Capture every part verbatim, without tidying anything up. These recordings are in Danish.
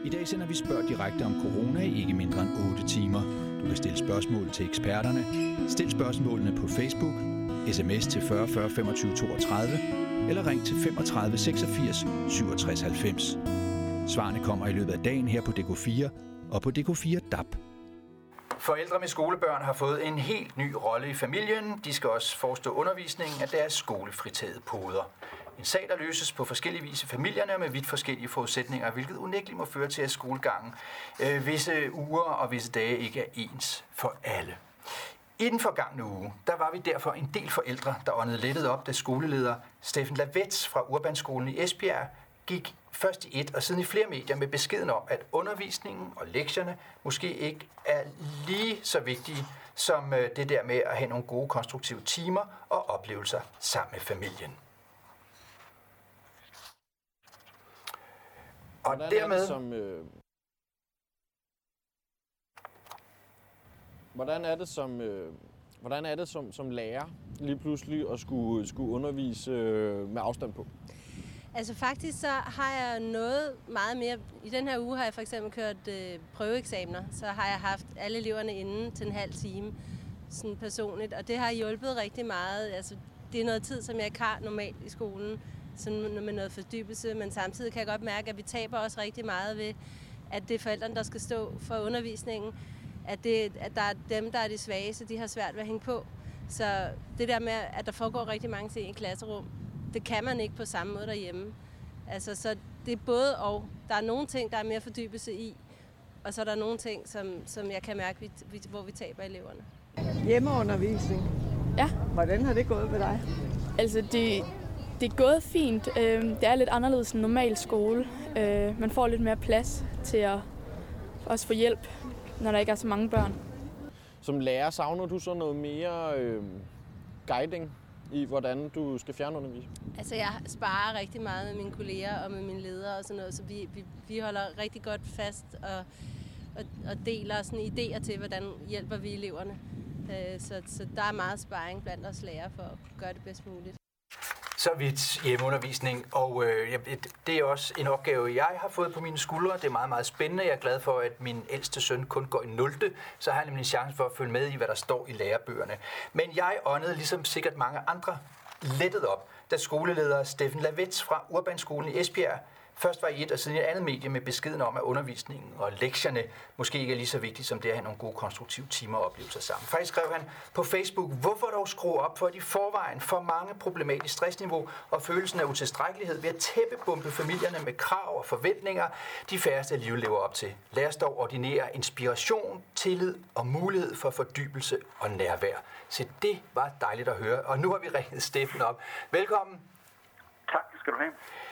I dag sender vi spørg direkte om corona i ikke mindre end otte timer. Du kan stille spørgsmål til eksperterne. Stil spørgsmålene på Facebook, sms til fyrre fyrre femogtyve toogtredive eller ring til femogtredive seksogfirs syvogtres halvfems. Svarene kommer i løbet af dagen her på D K fire og på D K fire D A B. Forældre med skolebørn har fået en helt ny rolle i familien. De skal også forestå undervisningen af deres skolefritagede poder. En sag, der løses på forskellige vis i familierne og med vidt forskellige forudsætninger, hvilket unægteligt må føre til, at skolegangen øh, visse uger og visse dage ikke er ens for alle. I den forgangne uge, der var vi derfor en del forældre, der åndede lettet op, da skoleleder Steffen Lavets fra Urbanskolen i Esbjerg gik først i et og siden i flere medier med beskeden om, at undervisningen og lektierne måske ikke er lige så vigtige som det der med at have nogle gode konstruktive timer og oplevelser sammen med familien. Og hvordan dermed... Er det som, øh... Hvordan er det som, øh... hvordan er det som, som lærer lige pludselig at skulle, skulle undervise øh, med afstand på? Altså faktisk så har jeg noget meget mere. I den her uge har jeg for eksempel kørt øh, prøveeksamener, så har jeg haft alle eleverne inde til en halv time sådan personligt, og det har hjulpet rigtig meget. Altså, det er noget tid, som jeg ikke har normalt i skolen, sådan med noget fordybelse, men samtidig kan jeg godt mærke, at vi taber også rigtig meget ved, at det er forældrene, der skal stå for undervisningen, at, det, at der er dem, der er de svageste, de har svært ved at hænge på. Så det der med, at der foregår rigtig mange ting i klasserum, det kan man ikke på samme måde derhjemme. Altså, så det er både og. Der er nogle ting, der er mere fordybelse i, og så er der nogle ting, som, som jeg kan mærke, hvor vi taber eleverne. Hjemmeundervisning. Ja. Hvordan har det gået med dig? Altså, det, det er gået fint. Det er lidt anderledes end normal skole. Man får lidt mere plads til at også få hjælp, når der ikke er så mange børn. Som lærer savner du så noget mere øh, guiding i, hvordan du skal fjernundervise? Altså, jeg sparer rigtig meget med mine kolleger og med mine ledere og sådan noget, så vi, vi, vi holder rigtig godt fast og, og, og deler sådan idéer til, hvordan hjælper vi eleverne. Så, så der er meget sparring blandt os lærere for at gøre det bedst muligt. Så vidt hjemmeundervisning, og øh, det er også en opgave, jeg har fået på mine skuldre. Det er meget, meget spændende. Jeg er glad for, at min ældste søn kun går i nul. Så har jeg nemlig en chance for at følge med i, hvad der står i lærebøgerne. Men jeg åndede, ligesom sikkert mange andre, lettet op, da skoleleder Steffen Lavets fra Urbanskolen i Esbjerg først var i et og siden i et andet medie med beskeden om, at undervisningen og lektierne måske ikke er lige så vigtigt som det at have nogle gode konstruktive timer og oplevelser sammen. Faktisk skrev han på Facebook, hvorfor dog skrue op for de forvejen for mange problematisk stressniveau og følelsen af utilstrækkelighed ved at tæppebombe familierne med krav og forventninger, de færreste alligevel lever op til. Lad os dog ordinere inspiration, tillid og mulighed for fordybelse og nærvær. Så det var dejligt at høre, og nu har vi ringet Steffen op. Velkommen. Tak, skal du have.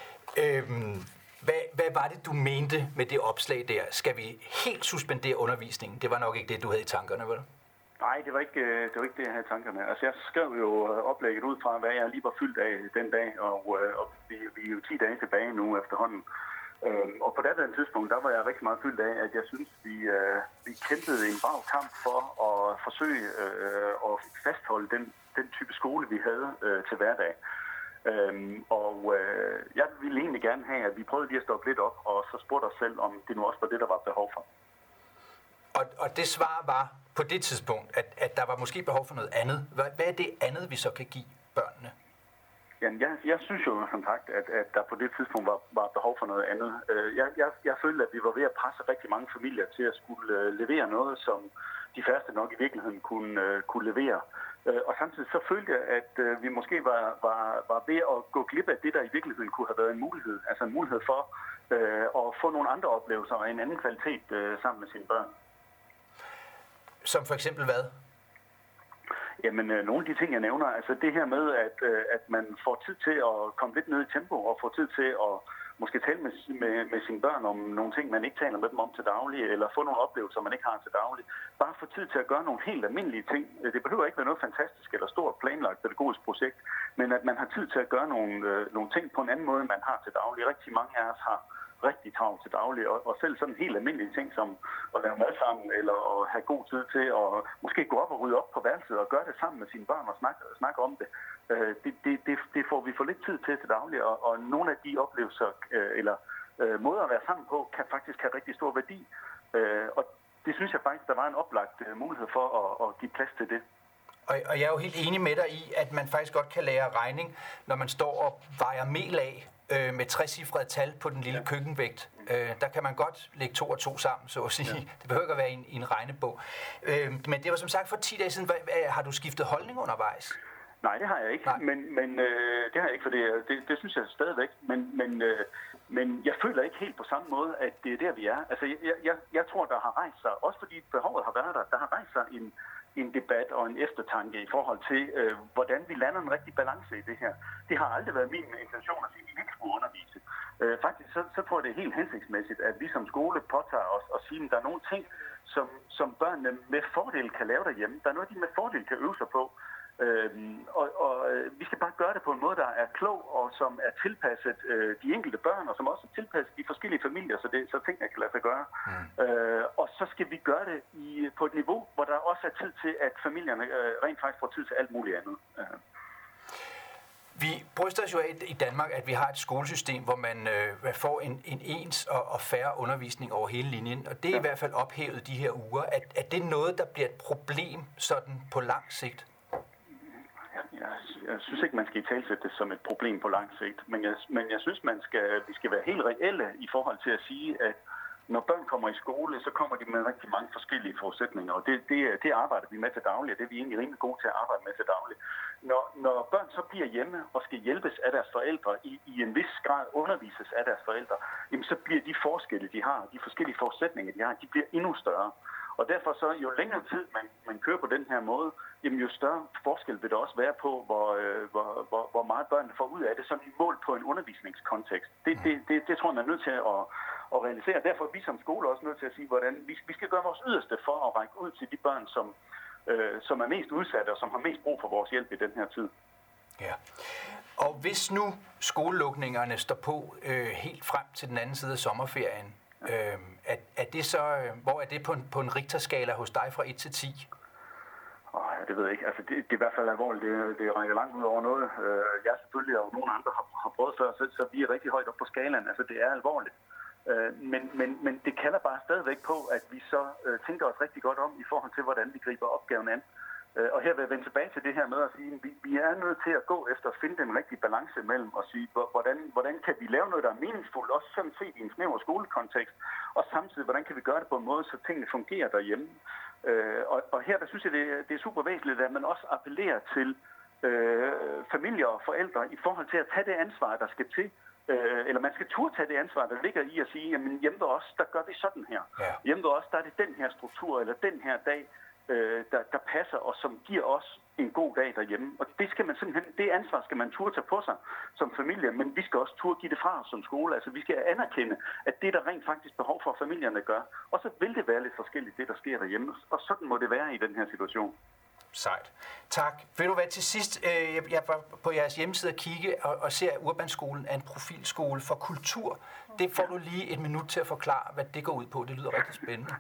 Øhm, hvad, hvad var det, du mente med det opslag der? Skal vi helt suspendere undervisningen? Det var nok ikke det, du havde i tankerne, vel? Nej, det var ikke det, var ikke det jeg havde i tankerne. Altså, jeg skrev jo oplægget ud fra, hvad jeg lige var fyldt af den dag, og, og vi, vi er jo ti dage tilbage nu efterhånden. Øhm, og på det tidspunkt, der var jeg rigtig meget fyldt af, at jeg synes, vi, øh, vi kæmpede en brav kamp for at forsøge øh, at fastholde den, den type skole, vi havde øh, til hverdag. Øhm, og øh, jeg ville egentlig gerne have, at vi prøvede lige at stoppe lidt op, og så spurgte os selv, om det nu også var det, der var behov for. Og, og det svar var på det tidspunkt, at, at der var måske behov for noget andet. Hvad, hvad er det andet, vi så kan give børnene? Jamen, jeg, jeg synes jo som sagt, at, at der på det tidspunkt var, var behov for noget andet. Jeg, jeg, jeg følte, at vi var ved at presse rigtig mange familier til at skulle levere noget, som de færreste nok i virkeligheden kunne, kunne levere. Og samtidig så følte jeg, at vi måske var, var, var ved at gå glip af det, der i virkeligheden kunne have været en mulighed. Altså en mulighed for øh, at få nogle andre oplevelser og en anden kvalitet øh, sammen med sine børn. Som for eksempel hvad? Jamen, øh, nogle af de ting, jeg nævner, altså det her med, at, øh, at man får tid til at komme lidt ned i tempo og får tid til at måske tale med, med, med sine børn om nogle ting, man ikke taler med dem om til daglig, eller få nogle oplevelser, man ikke har til daglig. Bare få tid til at gøre nogle helt almindelige ting. Det behøver ikke være noget fantastisk eller stort planlagt pædagogisk projekt, men at man har tid til at gøre nogle, øh, nogle ting på en anden måde, end man har til daglig. Rigtig mange af os har rigtig travlt til daglig, og, og selv sådan helt almindelige ting som at lave mad sammen, eller at have god tid til at måske gå op og rydde op på værelset og gøre det sammen med sine børn og snakke, snakke om det. Det, det, det. det får vi for lidt tid til til daglig, og, og nogle af de oplevelser, eller øh, måder at være sammen på, kan faktisk have rigtig stor værdi. Øh, og det synes jeg faktisk, der var en oplagt øh, mulighed for at, at give plads til det. Og, og jeg er jo helt enig med dig i, at man faktisk godt kan lære regning, når man står og vejer mel af øh, med trecifrede tal på den lille ja. køkkenvægt. Øh, der kan man godt lægge to og to sammen, så at sige. Ja. Det behøver ikke at være i en, i en regnebog. Øh, men det var som sagt for ti dage siden. Hvad, har du skiftet holdning undervejs? Nej, det har jeg ikke. Nej. Men, men øh, det har jeg ikke, for det, det, det synes jeg stadigvæk. Men, men, øh, men jeg føler ikke helt på samme måde, at det er der, vi er. Altså, jeg, jeg, jeg tror, der har rejst sig, også fordi behovet har været der, der har rejst sig en, en debat og en eftertanke i forhold til, øh, hvordan vi lander en rigtig balance i det her. Det har aldrig været min intention at sige, at vi ikke skulle undervise. Øh, faktisk så, så tror jeg, det er helt hensigtsmæssigt, at vi som skole påtager os og siger, at der er nogle ting, som, som børnene med fordel kan lave derhjemme. Der er noget, de med fordel kan øve sig på. Øhm, og, og vi skal bare gøre det på en måde, der er klog og som er tilpasset øh, de enkelte børn, og som også er tilpasset de forskellige familier, så, det, så tingene kan lade sig gøre. Mm. Øh, og så skal vi gøre det i, på et niveau, hvor der også er tid til, at familierne øh, rent faktisk får tid til alt muligt andet. Øh. Vi bryster os jo af i Danmark, at vi har et skolesystem, hvor man øh, får en, en ens og, og færre undervisning over hele linjen, og det er ja. i hvert fald ophævet de her uger. Er, er det noget, der bliver et problem sådan på lang sigt? Jeg, jeg synes ikke, man skal italesætte det som et problem på lang sigt, men jeg, men jeg synes, man skal, vi skal være helt reelle i forhold til at sige, at når børn kommer i skole, så kommer de med rigtig mange forskellige forudsætninger, og det, det, det arbejder vi med til daglig, og det er vi egentlig rimelig gode til at arbejde med til daglig. Når, når børn så bliver hjemme og skal hjælpes af deres forældre, i, i en vis grad undervises af deres forældre, jamen så bliver de forskelle, de har, de forskellige forudsætninger, de har, de bliver endnu større. Og derfor så, jo længere tid man, man kører på den her måde, jamen jo større forskel vil der også være på, hvor, øh, hvor, hvor, hvor meget børnene får ud af det, som i mål på en undervisningskontekst. Det, det, det, det tror jeg, man er nødt til at, at realisere. Derfor er vi som skole også nødt til at sige, hvordan vi, vi skal gøre vores yderste for at række ud til de børn, som, øh, som er mest udsatte og som har mest brug for vores hjælp i den her tid. Ja. Og hvis nu skolelukningerne står på øh, helt frem til den anden side af sommerferien, Øh, er, er det så, øh, hvor er det på en, på en Richterskala hos dig fra et til ti? Oh, ja, det ved jeg ikke. Altså, det, det er i hvert fald alvorligt. Det, det rækker langt ud over noget. Øh, jeg selvfølgelig og nogle andre har, har prøvet før, så, så vi er rigtig højt op på skalaen. Altså, det er alvorligt. Øh, men, men, men det kalder bare stadigvæk på, at vi så øh, tænker os rigtig godt om i forhold til, hvordan vi griber opgaven an. Og her vil jeg vende tilbage til det her med at sige, at vi, vi er nødt til at gå efter at finde den rigtige balance mellem og sige, hvordan, hvordan kan vi lave noget, der er meningsfuldt, også sådan set i en snæver skolekontekst, og samtidig, hvordan kan vi gøre det på en måde, så tingene fungerer derhjemme. Øh, og, og her, der synes jeg, det, det er super væsentligt, at man også appellerer til øh, familier og forældre i forhold til at tage det ansvar, der skal til, øh, eller man skal turde tage det ansvar, der ligger i at sige, jamen hjemme ved os, der gør vi sådan her. Ja. Hjemme ved os, der er det den her struktur, eller den her dag, Der, der passer og som giver os en god dag derhjemme. Og det skal man simpelthen, det ansvar skal man turde tage på sig som familie, men vi skal også turde give det fra os som skole. Altså vi skal anerkende, at det der rent faktisk behov for, at familierne gør. Og så vil det være lidt forskelligt, det der sker derhjemme. Og sådan må det være i den her situation. Sejt. Tak. Vil du være til sidst? Øh, jeg var på jeres hjemmeside at kigge og, og ser, at Urbanskolen er en profilskole for kultur. Det får du lige et minut til at forklare, hvad det går ud på. Det lyder rigtig spændende.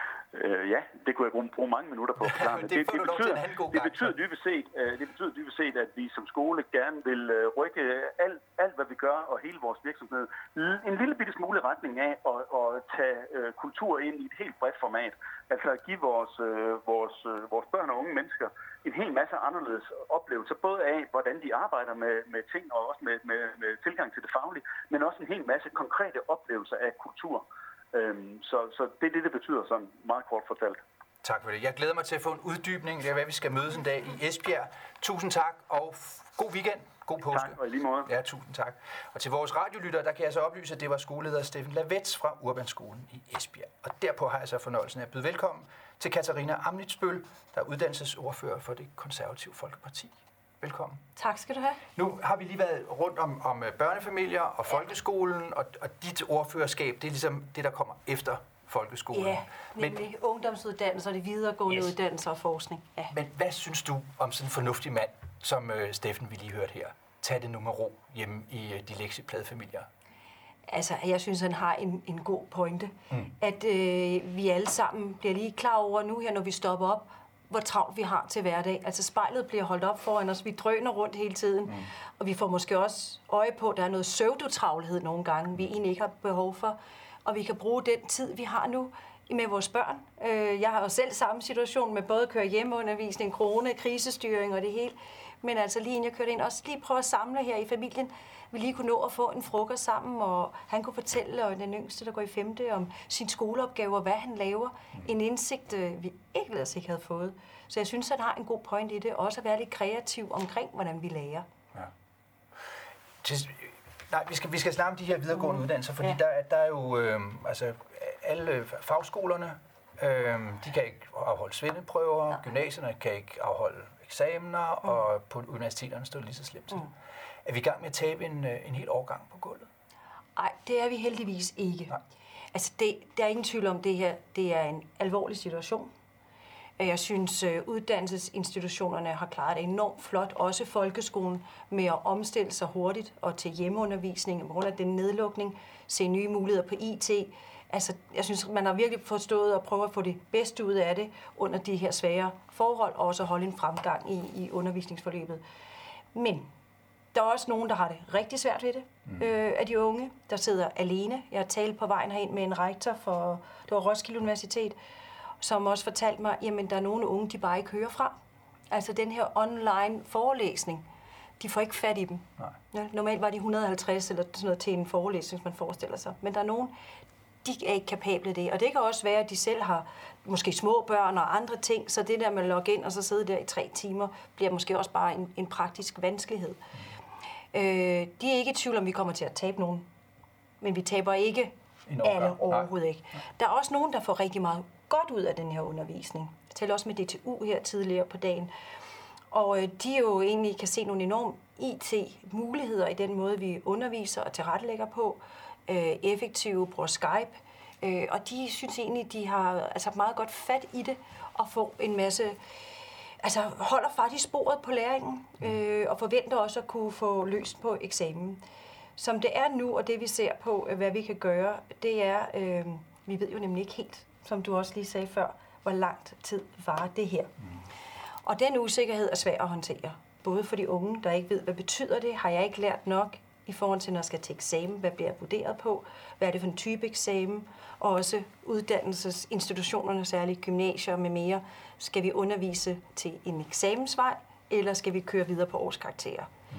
Øh, ja, det kunne jeg bruge, bruge mange minutter på at forklare. det, det, det, betyder, det, betyder dybest set, uh, det betyder dybest set, at vi som skole gerne vil uh, rykke alt, alt, hvad vi gør, og hele vores virksomhed, en lille bitte smule retning af at, at tage uh, kultur ind i et helt bredt format. Altså at give vores, uh, vores, uh, vores børn og unge mennesker en hel masse anderledes oplevelser, både af, hvordan de arbejder med, med ting, og også med, med, med tilgang til det faglige, men også en hel masse konkrete oplevelser af kultur. Så, så det er det, det betyder sådan meget kort fortalt. Tak for det. Jeg glæder mig til at få en uddybning. Det er, hvad vi skal mødes en dag i Esbjerg. Tusind tak, og god weekend. God påske. Tak, og i lige måde. Ja, tusind tak. Og til vores radiolyttere, der kan jeg så oplyse, at det var skoleleder Steffen Lavets fra Urbanskolen i Esbjerg. Og derpå har jeg så fornøjelsen af at byde velkommen til Katarina Amnitsbøl, der er uddannelsesordfører for Det Konservative Folkeparti. Velkommen. Tak skal du have. Nu har vi lige været rundt om, om børnefamilier og folkeskolen, og, og dit ordførerskab, det er ligesom det, der kommer efter folkeskolen. Ja, nemlig men, ungdomsuddannelser, de videregående yes. uddannelser og forskning. Ja. Men hvad synes du om sådan en fornuftig mand, som øh, Steffen vi lige hørte her? Tag det nu med ro hjemme i øh, de lektiepladefamilier. Altså, jeg synes, han har en, en god pointe. Mm. At øh, vi alle sammen bliver lige klar over nu her, når vi stopper op, hvor travlt vi har til hverdag. Altså spejlet bliver holdt op foran os, vi drøner rundt hele tiden, mm. og vi får måske også øje på, at der er noget pseudotravlhed nogle gange, vi egentlig ikke har behov for, og vi kan bruge den tid, vi har nu, med vores børn. Jeg har jo selv samme situation med både at køre hjemmeundervisning, corona, krisestyring og det hele. Men altså lige inden jeg kørte ind, også lige prøve at samle her i familien. Vi lige kunne nå at få en frokost sammen, og han kunne fortælle, og den yngste, der går i femte, om sin skoleopgave og hvad han laver. En indsigt, vi ikke ellers ikke havde fået. Så jeg synes, at han har en god point i det. Også at være lidt kreativ omkring, hvordan vi lærer. Ja. Til, nej, vi skal, vi skal snakke om de her videregående mm. uddannelser, fordi ja. der, der er jo øh, altså, alle fagskolerne, øh, de kan ikke afholde svendeprøver, ja. Gymnasierne kan ikke afholde eksamener, mm. og på universiteterne står det lige så slemt til. Mm. Er vi i gang med at tabe en, en hel årgang på gulvet? Nej, det er vi heldigvis ikke. Nej. Altså, det, der er ingen tvivl om det her. Det er en alvorlig situation. Jeg synes, uddannelsesinstitutionerne har klaret det enormt flot, også folkeskolen, med at omstille sig hurtigt og til hjemmeundervisning, på grund af den nedlukning, se nye muligheder på I T. Altså, jeg synes, man har virkelig forstået at prøve at få det bedste ud af det under de her svære forhold, og også holde en fremgang i, i undervisningsforløbet. Men der er også nogen, der har det rigtig svært ved det, mm. øh, af de unge, der sidder alene. Jeg har talt på vejen herind med en rektor for det var Roskilde Universitet, som også fortalte mig, jamen der er nogle unge, de bare ikke hører fra. Altså den her online forelæsning, de får ikke fat i dem. Ja, normalt var de et hundrede og halvtreds eller sådan noget til en forelæsning, man forestiller sig. Men der er nogen, de er ikke kapable af det. Og det kan også være, at de selv har måske små børn og andre ting, så det der med at logge ind og så sidde der i tre timer, bliver måske også bare en, en praktisk vanskelighed. Mm. Øh, de er ikke i tvivl om, vi kommer til at tabe nogen. Men vi taber ikke alle overhovedet ikke. Nej. Der er også nogen, der får rigtig meget godt ud af den her undervisning. Jeg talte også med D T U her tidligere på dagen. Og øh, de jo egentlig kan se nogle enorme I T-muligheder i den måde, vi underviser og tilrettelægger på. Øh, effektive, bruger Skype. Øh, og de synes egentlig, de har altså, meget godt fat i det og får en masse... Altså holder faktisk sporet på læringen øh, og forventer også at kunne få løst på eksamen. Som det er nu, og det vi ser på, hvad vi kan gøre, det er... Øh, vi ved jo nemlig ikke helt, som du også lige sagde før, hvor langt tid varer det her. Mm. Og den usikkerhed er svær at håndtere. Både for de unge, der ikke ved, hvad betyder det, har jeg ikke lært nok i forhold til, når jeg skal til eksamen, hvad bliver jeg vurderet på, hvad er det for en type eksamen, og også uddannelsesinstitutionerne, særligt gymnasier med mere, skal vi undervise til en eksamensvej, eller skal vi køre videre på årskarakterer? Mm.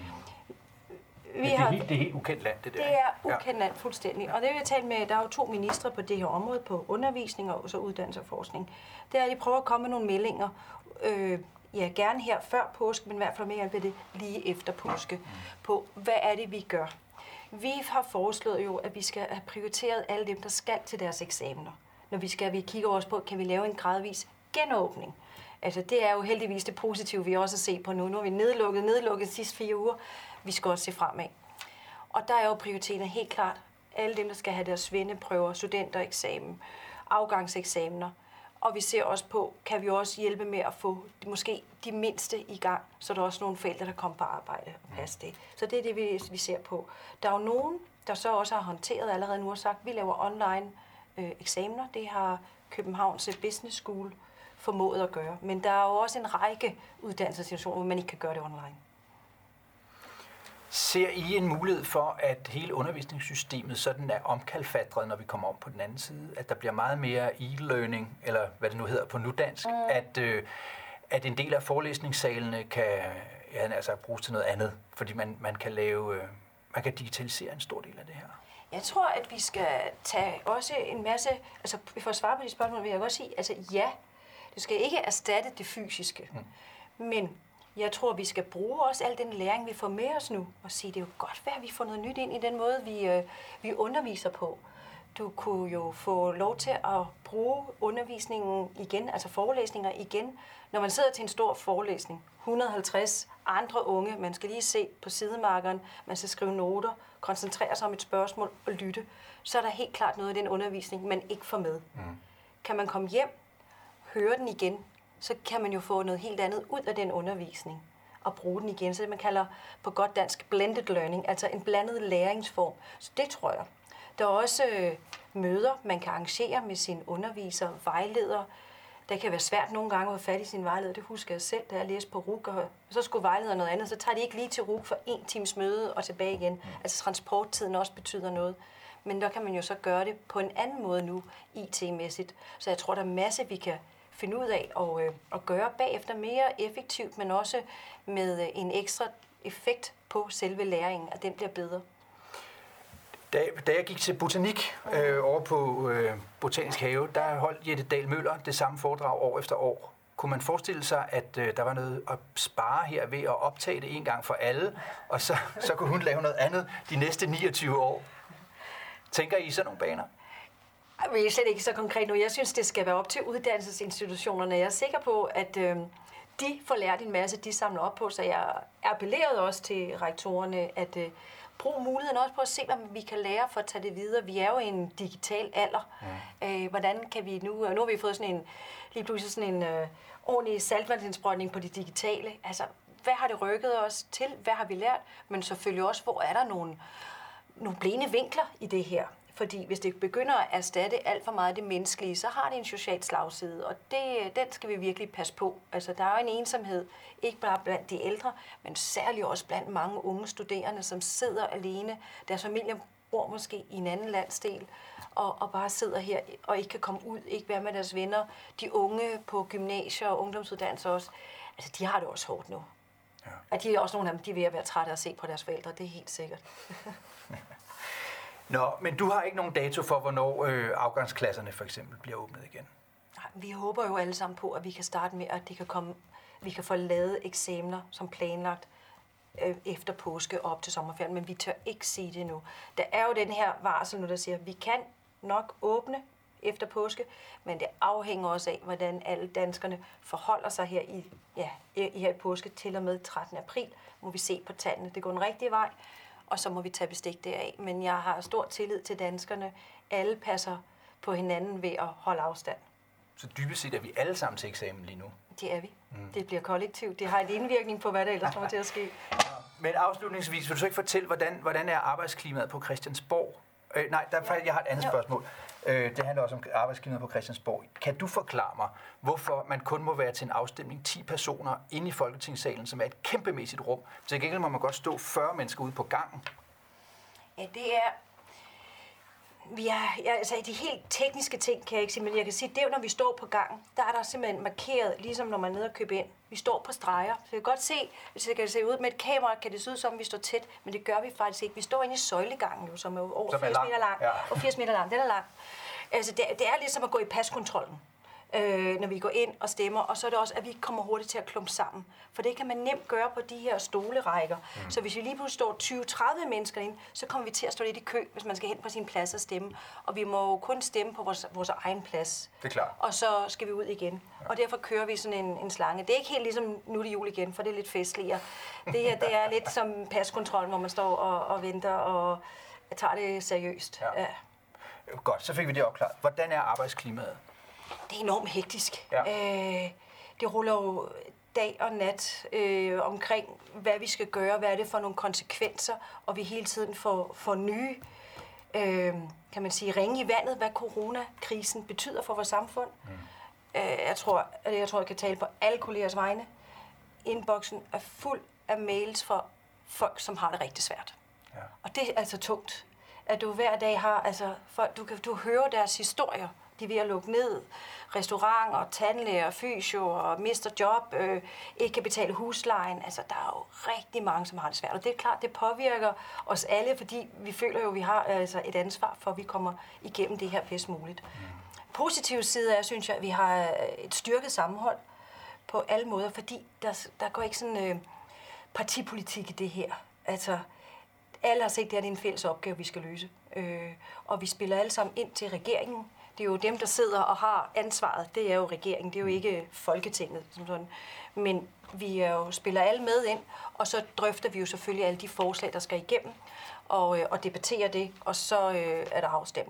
Vi det, er har, helt, det er helt ukendt land, det der. Det er ukendt ja. land fuldstændig. Og det vil jeg tale med, der er jo to ministre på det her område, på undervisning og så uddannelse og forskning. Det er, at de prøver at komme med nogle meldinger, øh, ja, gerne her før påske, men i hvert fald mere ved det lige efter påske, på hvad er det, vi gør. Vi har foreslået jo, at vi skal have prioriteret alle dem, der skal til deres eksamener. Når vi skal, vi kigger også på, kan vi lave en gradvis genåbning. Altså det er jo heldigvis det positive, vi også har set på nu. Nu har vi nedlukket, nedlukket de sidste fire uger. Vi skal også se fremad. Og der er jo prioriteter helt klart. Alle dem, der skal have deres svendeprøver, studentereksamen, afgangseksamener. Og vi ser også på, kan vi også hjælpe med at få de, måske de mindste i gang, så der er også nogle forældre, der kommer på arbejde og passe det. Så det er det, vi, vi ser på. Der er jo nogen, der så også har håndteret allerede nu og sagt, at vi laver online øh, eksamener. Det har Københavns Business School formået at gøre. Men der er jo også en række uddannelsesinstitutioner, hvor man ikke kan gøre det online. Ser I en mulighed for, at hele undervisningssystemet sådan er omkalfatret, når vi kommer om på den anden side? At der bliver meget mere e-learning, eller hvad det nu hedder på nudansk, mm. at, øh, at en del af forelæsningssalene kan ja, altså, bruges til noget andet, fordi man, man, kan lave, øh, man kan digitalisere en stor del af det her? Jeg tror, at vi skal tage også en masse... Altså, for at svare på de spørgsmål, vil jeg også sige, altså ja, det skal ikke erstatte det fysiske, mm. men... Jeg tror, vi skal bruge også al den læring, vi får med os nu, og sige, det er jo godt være, at vi får noget nyt ind i den måde, vi, øh, vi underviser på. Du kunne jo få lov til at bruge undervisningen igen, altså forelæsninger igen, når man sidder til en stor forelæsning. et hundrede og halvtreds andre unge, man skal lige se på sidemarkeren, man skal skrive noter, koncentrere sig om et spørgsmål og lytte. Så er der helt klart noget i den undervisning, man ikke får med. Mm. Kan man komme hjem, høre den igen, så kan man jo få noget helt andet ud af den undervisning og bruge den igen. Så det, man kalder på godt dansk blended learning, altså en blandet læringsform. Så det tror jeg. Der er også øh, møder, man kan arrangere med sine undervisere, vejledere. Det kan være svært nogle gange at få fat i sin vejleder. Det husker jeg selv, da jeg læste på R U G, og så skulle vejleder noget andet, så tager de ikke lige til R U G for en times møde og tilbage igen. Mm. Altså transporttiden også betyder noget. Men der kan man jo så gøre det på en anden måde nu, I T-mæssigt. Så jeg tror, der er masse, vi kan finde ud af og, øh, og gøre bagefter mere effektivt, men også med en ekstra effekt på selve læringen, at den bliver bedre. Da, da jeg gik til botanik øh, over på øh, Botanisk Have, der holdt Jette Dahl Møller det samme foredrag år efter år. Kunne man forestille sig, at øh, der var noget at spare her ved at optage det en gang for alle, og så, så kunne hun lave noget andet de næste niogtyve år? Tænker I sådan nogle baner? Jeg er slet ikke så konkret nu. Jeg synes, det skal være op til uddannelsesinstitutionerne. Jeg er sikker på, at øh, de får lært en masse, de samler op på, så jeg appellerede også til rektorerne, at øh, bruge muligheden også på at se, om vi kan lære for at tage det videre. Vi er jo i en digital alder. Ja. Øh, hvordan kan vi nu... Nu har vi fået sådan en, lige pludselig sådan en øh, ordentlig saltvandsindsprøjtning på det digitale. Altså, hvad har det rykket os til? Hvad har vi lært? Men selvfølgelig også, hvor er der nogle, nogle blinde vinkler i det her? Fordi hvis det begynder at erstatte alt for meget det menneskelige, så har det en social slagside, og det, den skal vi virkelig passe på. Altså, der er jo en ensomhed, ikke bare blandt de ældre, men særligt også blandt mange unge studerende, som sidder alene. Deres familie bor måske i en anden landsdel, og, og bare sidder her og ikke kan komme ud, ikke være med deres venner. De unge på gymnasier og ungdomsuddannelser også, altså, de har det også hårdt nu. Ja. Og de er også nogle af dem, de er ved at være trætte af at se på deres forældre, det er helt sikkert. Nå, men du har ikke nogen dato for, hvornår øh, afgangsklasserne for eksempel bliver åbnet igen? Nej, vi håber jo alle sammen på, at vi kan starte med, at det kan komme, vi kan få lavet eksamener som planlagt øh, efter påske og op til sommerferien, men vi tør ikke sige det nu. Der er jo den her varsel nu, der siger, at vi kan nok åbne efter påske, men det afhænger også af, hvordan alle danskerne forholder sig her i, ja, i her i påske til og med trettende april. Må vi se på tallene. Det går den rigtige vej. Og så må vi tage bestik deraf. Men jeg har stor tillid til danskerne. Alle passer på hinanden ved at holde afstand. Så dybest set er vi alle sammen til eksamen lige nu? Det er vi. Mm. Det bliver kollektivt. Det har en indvirkning på, hvad der ellers kommer til at ske. Men afslutningsvis, vil du så ikke fortælle, hvordan, hvordan er arbejdsklimaet på Christiansborg? Øh, nej, der, ja. jeg har et andet ja. spørgsmål. Øh, det handler også om arbejdsklimaet på Christiansborg. Kan du forklare mig, hvorfor man kun må være til en afstemning ti personer inde i Folketingssalen, som er et kæmpemæssigt rum? Til gengæld må man godt stå fyrre mennesker ude på gangen. Ja, det er... Vi er, ja, altså, de helt tekniske ting kan jeg ikke sige, men jeg kan sige, det er jo, når vi står på gangen, der er der simpelthen markeret, ligesom når man er nede og køber ind. Vi står på streger, så jeg kan godt se, hvis det kan se ud med et kamera, kan det se ud som, vi står tæt, men det gør vi faktisk ikke. Vi står inde i søjlegangen, jo, som er over som er firs meter lang, ja. og firs meter lang, den er lang. Altså, det, det er ligesom at gå i paskontrollen, øh, når vi går ind og stemmer, og så er det også, at vi kommer hurtigt til at klumpe sammen. For det kan man nemt gøre på de her stolerækker. Mm. Så hvis vi lige pludselig står tyve til tredive mennesker ind, så kommer vi til at stå lidt i kø, hvis man skal hen på sin plads og stemme. Og vi må jo kun stemme på vores, vores egen plads. Det er klart. Og så skal vi ud igen. Ja. Og derfor kører vi sådan en, en slange. Det er ikke helt ligesom nu er det jul igen, for det er lidt festligere. Det her, det er lidt som paskontrollen, hvor man står og, og venter og tager det seriøst. Ja. Ja. Godt, så fik vi det opklaret. Hvordan er arbejdsklimaet? Det er enormt hektisk. Ja. Øh, det ruller jo dag og nat øh, omkring, hvad vi skal gøre, hvad er det for nogle konsekvenser, og vi hele tiden får, får nye, øh, kan man sige, ringe i vandet, hvad coronakrisen betyder for vores samfund. Mm. Øh, jeg, tror, jeg tror, jeg kan tale på alle kollegers vegne. Inboxen er fuld af mails fra folk, som har det rigtig svært. Ja. Og det er altså tungt, at du hver dag har, altså, folk, du kan du hører deres historier. De er ved at lukke ned. Restauranter, tandlæger, fysio og mister job, øh, ikke kan betale huslejen. Altså, der er jo rigtig mange, som har det svært. Og det er klart, det påvirker os alle, fordi vi føler jo, at vi har altså, et ansvar for, at vi kommer igennem det her bedst muligt. Mm. Positiv side er, synes jeg, at vi har et styrket sammenhold på alle måder, fordi der, der går ikke sådan øh, partipolitik i det her. Altså, alle har set, at det er en fælles opgave, vi skal løse. Øh, og vi spiller alle sammen ind til regeringen. Det er jo dem, der sidder og har ansvaret. Det er jo regeringen, det er jo ikke Folketinget. Som sådan. Men vi er jo, spiller alle med ind, og så drøfter vi jo selvfølgelig alle de forslag, der skal igennem, og, og debatterer det, og så øh, er der afstemning. Så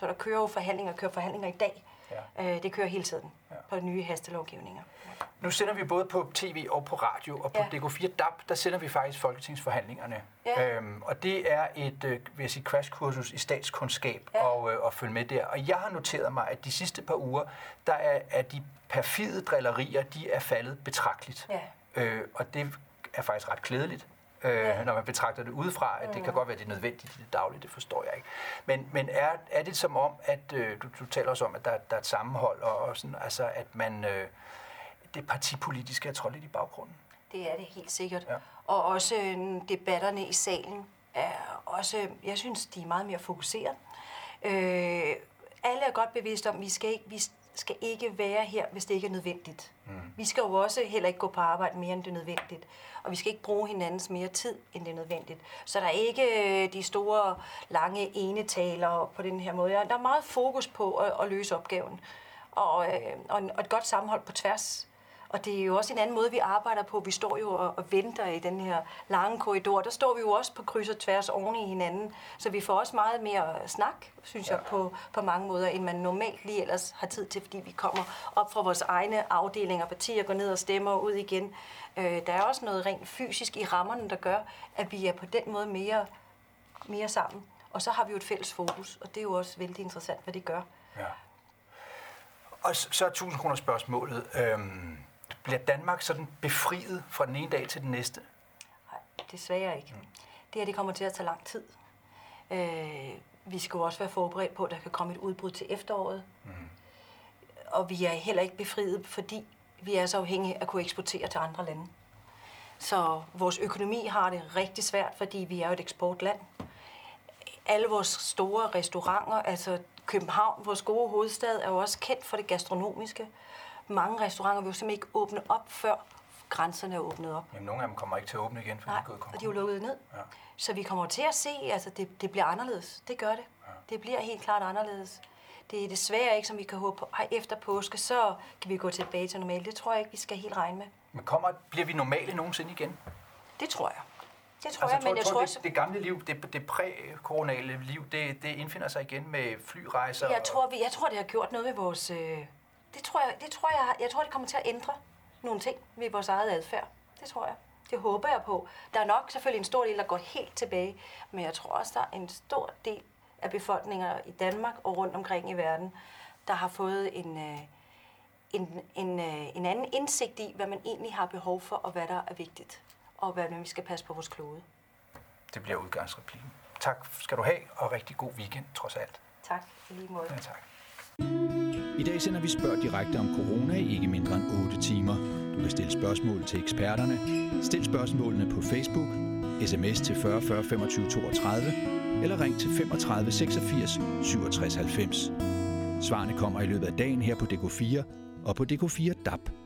Så der kører jo forhandlinger, kører forhandlinger i dag. Ja. Øh, det kører hele tiden ja. på nye hastelovgivninger. Nu sender vi både på tv og på radio, og på ja. D K fire D A B, der sender vi faktisk folketingsforhandlingerne. Ja. Øhm, og det er et, øh, vil jeg sige, crashkursus i statskundskab ja. og, øh, og følge med der. Og jeg har noteret mig, at de sidste par uger, der er, er de perfide drillerier, de er faldet betragteligt. Ja. Øh, og det er faktisk ret klædeligt. Øh, ja. Når man betragter det udefra, at det kan godt være, det er nødvendigt i det daglige, det forstår jeg ikke. Men, men er, er det som om, at øh, du, du taler også om, at der, der er et sammenhold, og, og sådan, altså, at man, øh, det partipolitiske er trådt lidt i baggrunden? Det er det helt sikkert. Ja. Og også øh, debatterne i salen er også, jeg synes, de er meget mere fokuseret. Øh, alle er godt bevidste om, at vi skal ikke, vi skal ikke være her, hvis det ikke er nødvendigt. Mm. Vi skal jo også heller ikke gå på arbejde mere, end det er nødvendigt. Og vi skal ikke bruge hinandens mere tid, end det er nødvendigt. Så der er ikke de store, lange enetaler på den her måde. Der er meget fokus på at, at løse opgaven. Og, øh, og, og et godt sammenhold på tværs. Og det er jo også en anden måde, vi arbejder på. Vi står jo og, og venter i den her lange korridor. Der står vi jo også på kryds og tværs oven i hinanden. Så vi får også meget mere snak, synes ja. jeg, på, på mange måder, end man normalt lige ellers har tid til, fordi vi kommer op fra vores egne afdelinger, partier, går ned og stemmer ud igen. Øh, der er også noget rent fysisk i rammerne, der gør, at vi er på den måde mere, mere sammen. Og så har vi jo et fælles fokus, og det er jo også vældig interessant, hvad det gør. Ja. Og så er tusind kroner spørgsmålet. Øhm Bliver Danmark sådan befriet fra den ene dag til den næste? Nej, desværre ikke. Mm. Det her det kommer til at tage lang tid. Øh, vi skal jo også være forberedt på, at der kan komme et udbrud til efteråret. Mm. Og vi er heller ikke befriet, fordi vi er så afhængige af at kunne eksportere til andre lande. Så vores økonomi har det rigtig svært, fordi vi er jo et eksportland. Alle vores store restauranter, altså København, vores gode hovedstad, er jo også kendt for det gastronomiske. Mange restauranter vil jo simpelthen ikke åbne op, før grænserne er åbnet op. Jamen, nogle af dem kommer ikke til at åbne igen, for Nej, de er gået konkurs. og de er jo lukket ned. Ja. Så vi kommer til at se, altså det, det bliver anderledes. Det gør det. Ja. Det bliver helt klart anderledes. Det er desværre ikke, som vi kan håbe på. Ej, efter påske, så kan vi gå tilbage til normalt. Det tror jeg ikke, vi skal helt regne med. Men kommer, bliver vi normale nogensinde igen? Det tror jeg. Det tror altså, jeg, men jeg tror, tror... Det, det gamle liv, det, det præ-koronale liv, det, det indfinder sig igen med flyrejser? Jeg tror, vi, jeg tror, det har gjort noget ved vores... Øh, det tror jeg, det tror jeg, jeg tror, det kommer til at ændre nogle ting ved vores eget adfærd. Det tror jeg. Det håber jeg på. Der er nok selvfølgelig en stor del, der går helt tilbage, men jeg tror også, der er en stor del af befolkninger i Danmark og rundt omkring i verden, der har fået en, en, en, en anden indsigt i, hvad man egentlig har behov for, og hvad der er vigtigt, og hvad vi skal passe på vores klode. Det bliver udgangsreplikken. Tak skal du have, og rigtig god weekend, trods alt. Tak, i lige måde. Ja, tak. I dag sender vi spørg direkte om corona i ikke mindre end otte timer. Du kan stille spørgsmål til eksperterne. Stil spørgsmålene på Facebook, sms til fyrre fyrre femogtyve toogtredive eller ring til femogtredive seksogfirs syvogtres halvfems. Svarene kommer i løbet af dagen her på D K fire og på D K fire D A B.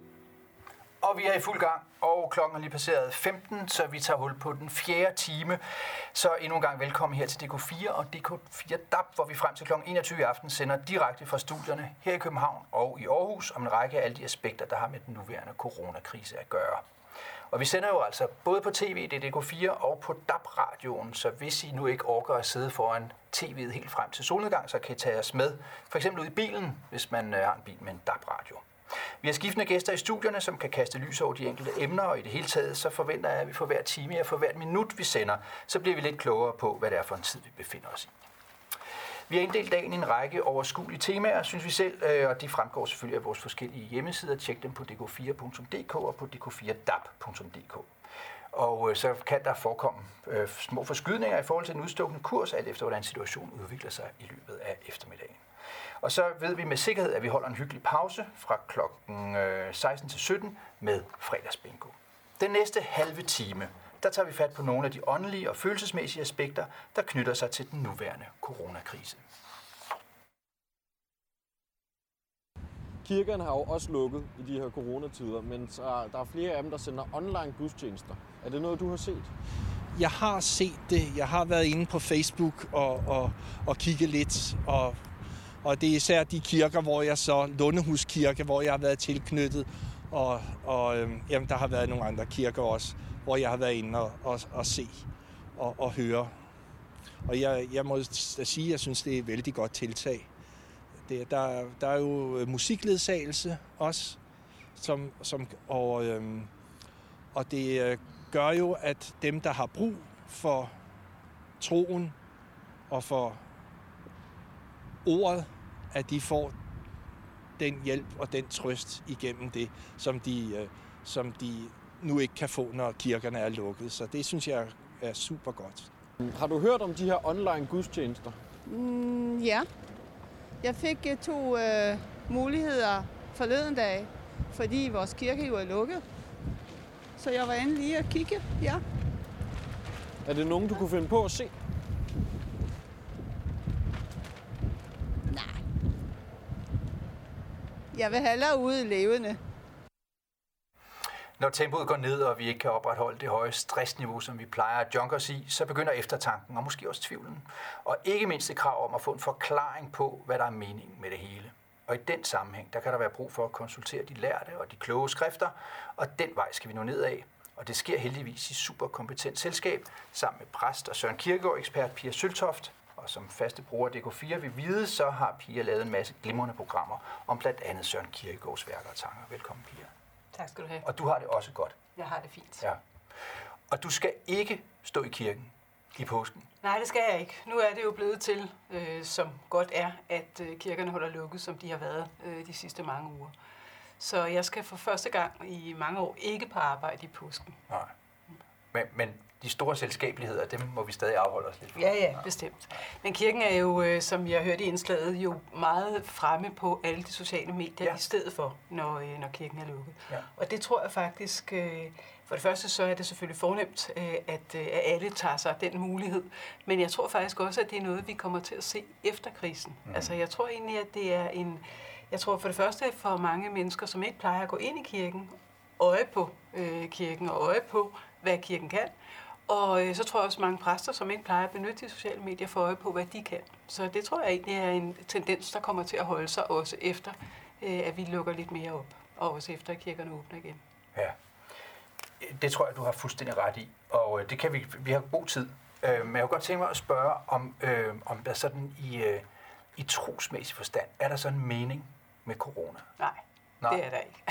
Og vi er i fuld gang, og klokken er lige passeret femten, så vi tager hul på den fjerde time. Så endnu en gang velkommen her til D K fire og D K fire D A B, hvor vi frem til klokken enogtyve i aften sender direkte fra studierne her i København og i Aarhus om en række af alle de aspekter, der har med den nuværende coronakrise at gøre. Og vi sender jo altså både på tv, det er D K fire, og på D A B-radioen, så hvis I nu ikke orker at sidde foran tv'et helt frem til solnedgang, så kan I tage os med, for eksempel ud i bilen, hvis man har en bil med en D A B-radio. Vi har skiftende gæster i studierne, som kan kaste lys over de enkelte emner, og i det hele taget, så forventer jeg, at vi for hver time og for hvert minut, vi sender, så bliver vi lidt klogere på, hvad det er for en tid, vi befinder os i. Vi har inddelt dagen i en række overskuelige temaer, synes vi selv, og de fremgår selvfølgelig af vores forskellige hjemmesider. Tjek dem på d k fire punktum d k og på d k fire d a b punktum d k. Og så kan der forekomme øh, små forskydninger i forhold til den udstukne kurs, alt efter hvordan situationen udvikler sig i løbet af eftermiddagen. Og så ved vi med sikkerhed, at vi holder en hyggelig pause fra klokken seksten til sytten med fredagsbingo. Den næste halve time, der tager vi fat på nogle af de åndelige og følelsesmæssige aspekter, der knytter sig til den nuværende coronakrise. Kirkerne har jo også lukket i de her coronatider, men så der er flere af dem, der sender online gudstjenester. Er det noget, du har set? Jeg har set det. Jeg har været inde på Facebook og, og, og kigget lidt, og Og det er især de kirker, hvor jeg så, Lundehus Kirke, hvor jeg har været tilknyttet, og, og øhm, jamen, der har været nogle andre kirker også, hvor jeg har været inde og, og, og se og, og høre. og jeg, jeg må sige, at jeg synes, det er et vældig godt tiltag. Det, der, der er jo musikledsagelse også, som, som, og, øhm, og det øh, gør jo, at dem, der har brug for troen og for ordet, at de får den hjælp og den trøst igennem det, som de, øh, som de nu ikke kan få, når kirkerne er lukket. Så det synes jeg er super godt. Har du hørt om de her online gudstjenester? Mm, ja. Jeg fik uh, to uh, muligheder forleden dag, fordi vores kirke jo er lukket. Så jeg var inde lige at kigge, ja. Er det nogen, du kunne finde på at se? Nej. Jeg vil hellere ude i levende. Når tempoet går ned, og vi ikke kan opretholde det høje stressniveau, som vi plejer at junke os i, så begynder eftertanken og måske også tvivlen. Og ikke mindst et krav om at få en forklaring på, hvad der er meningen med det hele. Og i den sammenhæng, der kan der være brug for at konsultere de lærte og de kloge skrifter, og den vej skal vi nå ned af. Og det sker heldigvis i superkompetent selskab, sammen med præst og Søren Kierkegaard-ekspert Pia Søltoft. Og som faste bruger af D K fire vil vide, så har Pia lavet en masse glimrende programmer om blandt andet Søren Kierkegaards værker og tanker. Velkommen, Pia. Tak skal du have. Og du har det også godt. Jeg har det fint. Ja. Og du skal ikke stå i kirken i påsken. Nej, det skal jeg ikke. Nu er det jo blevet til, øh, som godt er, at øh, kirkerne holder lukket, som de har været øh, de sidste mange uger. Så jeg skal for første gang i mange år ikke på arbejde i påsken. Nej. Men, men de store selskabeligheder, dem må vi stadig afholde os lidt fra. Ja, ja, bestemt. Men kirken er jo, øh, som jeg hørte i indslaget, jo meget fremme på alle de sociale medier ja. i stedet for, når, øh, når kirken er lukket. Ja. Og det tror jeg faktisk, øh, for det første så er det selvfølgelig fornemt, øh, at, øh, at alle tager sig den mulighed. Men jeg tror faktisk også, at det er noget, vi kommer til at se efter krisen. Mm. Altså jeg tror egentlig, at det er en... Jeg tror for det første for mange mennesker, som ikke plejer at gå ind i kirken, øje på øh, kirken og øje på, hvad kirken kan. Og øh, så tror jeg også mange præster, som ikke plejer at benytte de sociale medier, for øje på, hvad de kan. Så det tror jeg egentlig er en tendens, der kommer til at holde sig også efter, øh, at vi lukker lidt mere op. Og også efter, at kirkerne åbner igen. Ja, det tror jeg, du har fuldstændig ret i. Og øh, det kan vi, vi har god tid. Øh, men jeg kunne godt tænke mig at spørge, om, øh, om der sådan i, øh, i trosmæssig forstand, er der sådan en mening med corona? Nej. Nej. Det er der ikke.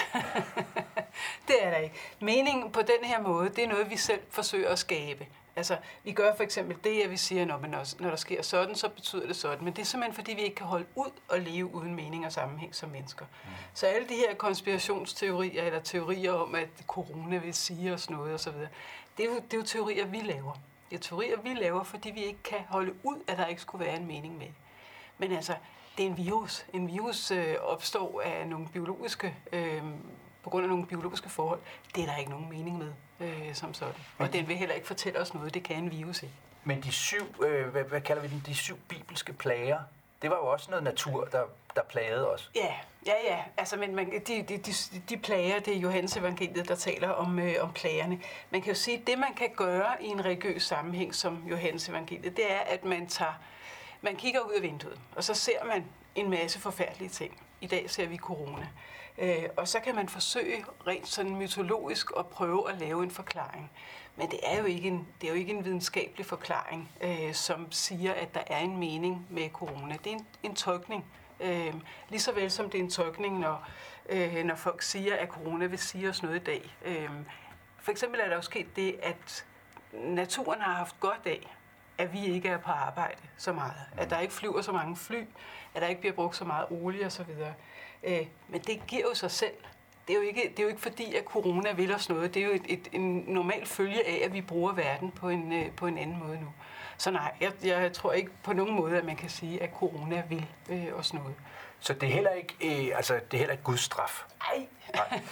Det er der ikke. Meningen på den her måde, det er noget, vi selv forsøger at skabe. Altså, vi gør for eksempel det, at vi siger, når, man også, når der sker sådan, så betyder det sådan. Men det er simpelthen, fordi vi ikke kan holde ud og leve uden mening og sammenhæng som mennesker. Mm. Så alle de her konspirationsteorier, eller teorier om, at corona vil sige os noget osv., det er jo, det er jo teorier, vi laver. Det er teorier, vi laver, fordi vi ikke kan holde ud, at der ikke skulle være en mening med det. Men altså, det er en virus. En virus øh, opstår af nogle biologiske, øh, på grund af nogle biologiske forhold. Det er der ikke nogen mening med, øh, som sådan. Og den vil heller ikke fortælle os noget. Det kan en virus ikke. Men de syv, øh, hvad, hvad kalder vi dem, de syv bibelske plager, det var jo også noget natur, der, der plagede os. Ja, ja, ja. Altså, men man, de, de, de, de plager, det er Johannes evangeliet, der taler om, øh, om plagerne. Man kan jo sige, at det, man kan gøre i en religiøs sammenhæng som Johannes evangeliet, det er, at man tager Man kigger ud af vinduet, og så ser man en masse forfærdelige ting. I dag ser vi corona. Øh, og så kan man forsøge rent sådan mytologisk at prøve at lave en forklaring. Men det er jo ikke en, det er jo ikke en videnskabelig forklaring, øh, som siger, at der er en mening med corona. Det er en, en tolkning. Øh, lige så vel som det er en tolkning, når, øh, når folk siger, at corona vil sige os noget i dag. Øh, for eksempel er der jo sket det, at naturen har haft godt af, at vi ikke er på arbejde så meget. At der ikke flyver så mange fly, at der ikke bliver brugt så meget olie osv. Øh, men det giver jo sig selv. Det er jo ikke, det er jo ikke fordi, at corona vil os noget. Det er jo et, et, en normal følge af, at vi bruger verden på en, på en anden måde nu. Så nej, jeg, jeg tror ikke på nogen måde, at man kan sige, at corona vil øh, os noget. Så det er heller ikke, øh, altså, det er heller ikke Guds straf? Nej. Nej.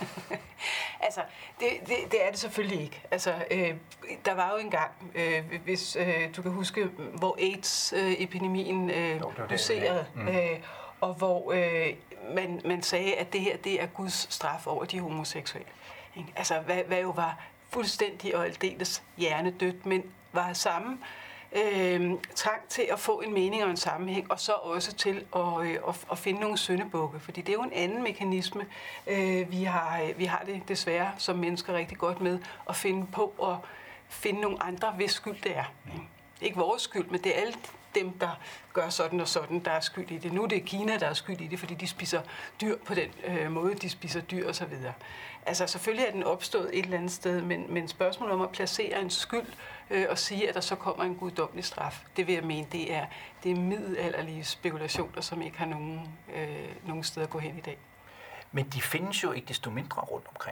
altså, det, det, det er det selvfølgelig ikke. Altså, øh, der var jo en gang, øh, hvis øh, du kan huske, hvor AIDS-epidemien øh, huserede, mm. øh, og hvor øh, man, man sagde, at det her, det er Guds straf over de homoseksuelle. Altså, hvad, hvad jo var fuldstændig og aldeles hjernedødt, men var samme Øh, trang til at få en mening og en sammenhæng, og så også til at, øh, at, at finde nogle syndebukke, fordi det er jo en anden mekanisme. Øh, vi, har, vi har det desværre som mennesker rigtig godt med at finde på og finde nogle andre, hvis skyld det er. ikke vores skyld, men det er alle dem, der gør sådan og sådan, der er skyld i det. Nu er det Kina, der er skyld i det, fordi de spiser dyr på den øh, måde, de spiser dyr osv. Altså selvfølgelig er den opstået et eller andet sted, men, men spørgsmålet om at placere en skyld øh, og sige, at der så kommer en guddommelig straf, det vil jeg mene, det er, det er middelalderlige spekulationer, som ikke har nogen, øh, nogen sted at gå hen i dag. Men de findes jo ikke desto mindre rundt omkring.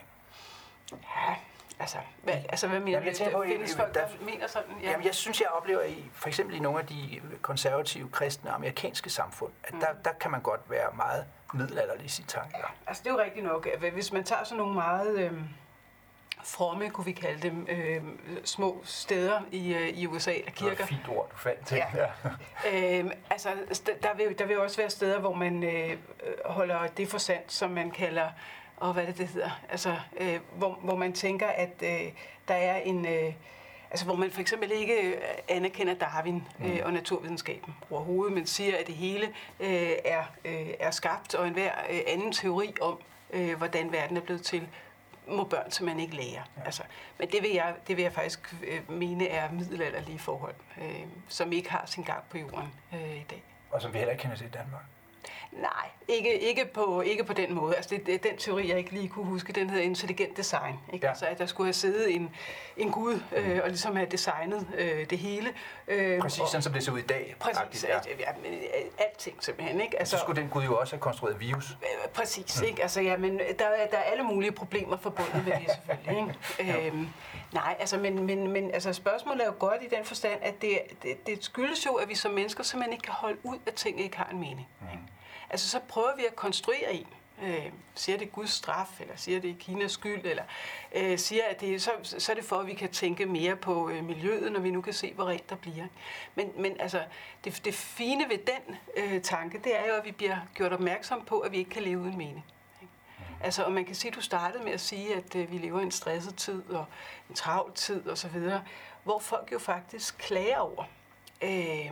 Ja, altså, hvad, altså, hvad mener du? Jeg tænker på, findes folk, der mener sådan? Ja. Jamen, jeg synes, jeg oplever, i, for eksempel i nogle af de konservative, kristne, amerikanske samfund, at der, der kan man godt være meget middelalderlig i sine tanker. Ja, altså det er jo rigtigt nok. Hvis man tager sådan nogle meget øh, fromme, kunne vi kalde dem, øh, små steder i, øh, i U S A, der kirker. Det var et fint ord, du fandt til. Ja. Ja. øh, altså, der vil, der vil også være steder, hvor man øh, holder det for sandt, som man kalder, og hvad det, det hedder, altså, øh, hvor, hvor man tænker, at øh, der er en... Øh, Altså, hvor man for eksempel ikke anerkender Darwin øh, og naturvidenskaben overhovedet, men siger, at det hele øh, er, øh, er skabt, og enhver øh, anden teori om, øh, hvordan verden er blevet til, må børn simpelthen ikke lære. Ja. Altså, men det vil, jeg, det vil jeg faktisk øh, mene er middelalderlige forhold, øh, som ikke har sin gang på jorden øh, i dag. Og som vi heller ikke kender til i Danmark? Nej, ikke, ikke, på, ikke på den måde. Altså det, det, den teori, jeg ikke lige kunne huske, den hedder intelligent design. Ikke? Ja. Altså at der skulle have siddet en, en gud øh, og ligesom have designet øh, det hele. Øh, præcis, sådan som det ser ud i dag. Præcis, ja. Ja, alting simpelthen. Ikke? Altså, så skulle den gud jo også have konstrueret virus. Øh, præcis, mm. ikke? Altså, ja, men der, der er alle mulige problemer forbundet med det selvfølgelig. Ikke? øhm, nej, altså, men, men, men altså, spørgsmålet er jo godt i den forstand, at det, det, det skyldes jo, at vi som mennesker simpelthen ikke kan holde ud, at ting ikke har en mening. Mm. Altså, så prøver vi at konstruere i. Øh, siger det Guds straf, eller siger det Kinas skyld, eller øh, siger, at det, så, så er det for, at vi kan tænke mere på øh, miljøet, når vi nu kan se, hvor rent der bliver. Men, men altså, det, det fine ved den øh, tanke, det er jo, at vi bliver gjort opmærksom på, at vi ikke kan leve uden mening. Ikke? Altså, og man kan sige, at du startede med at sige, at øh, vi lever i en stresset tid, og en travl tid, osv., hvor folk jo faktisk klager over, øh,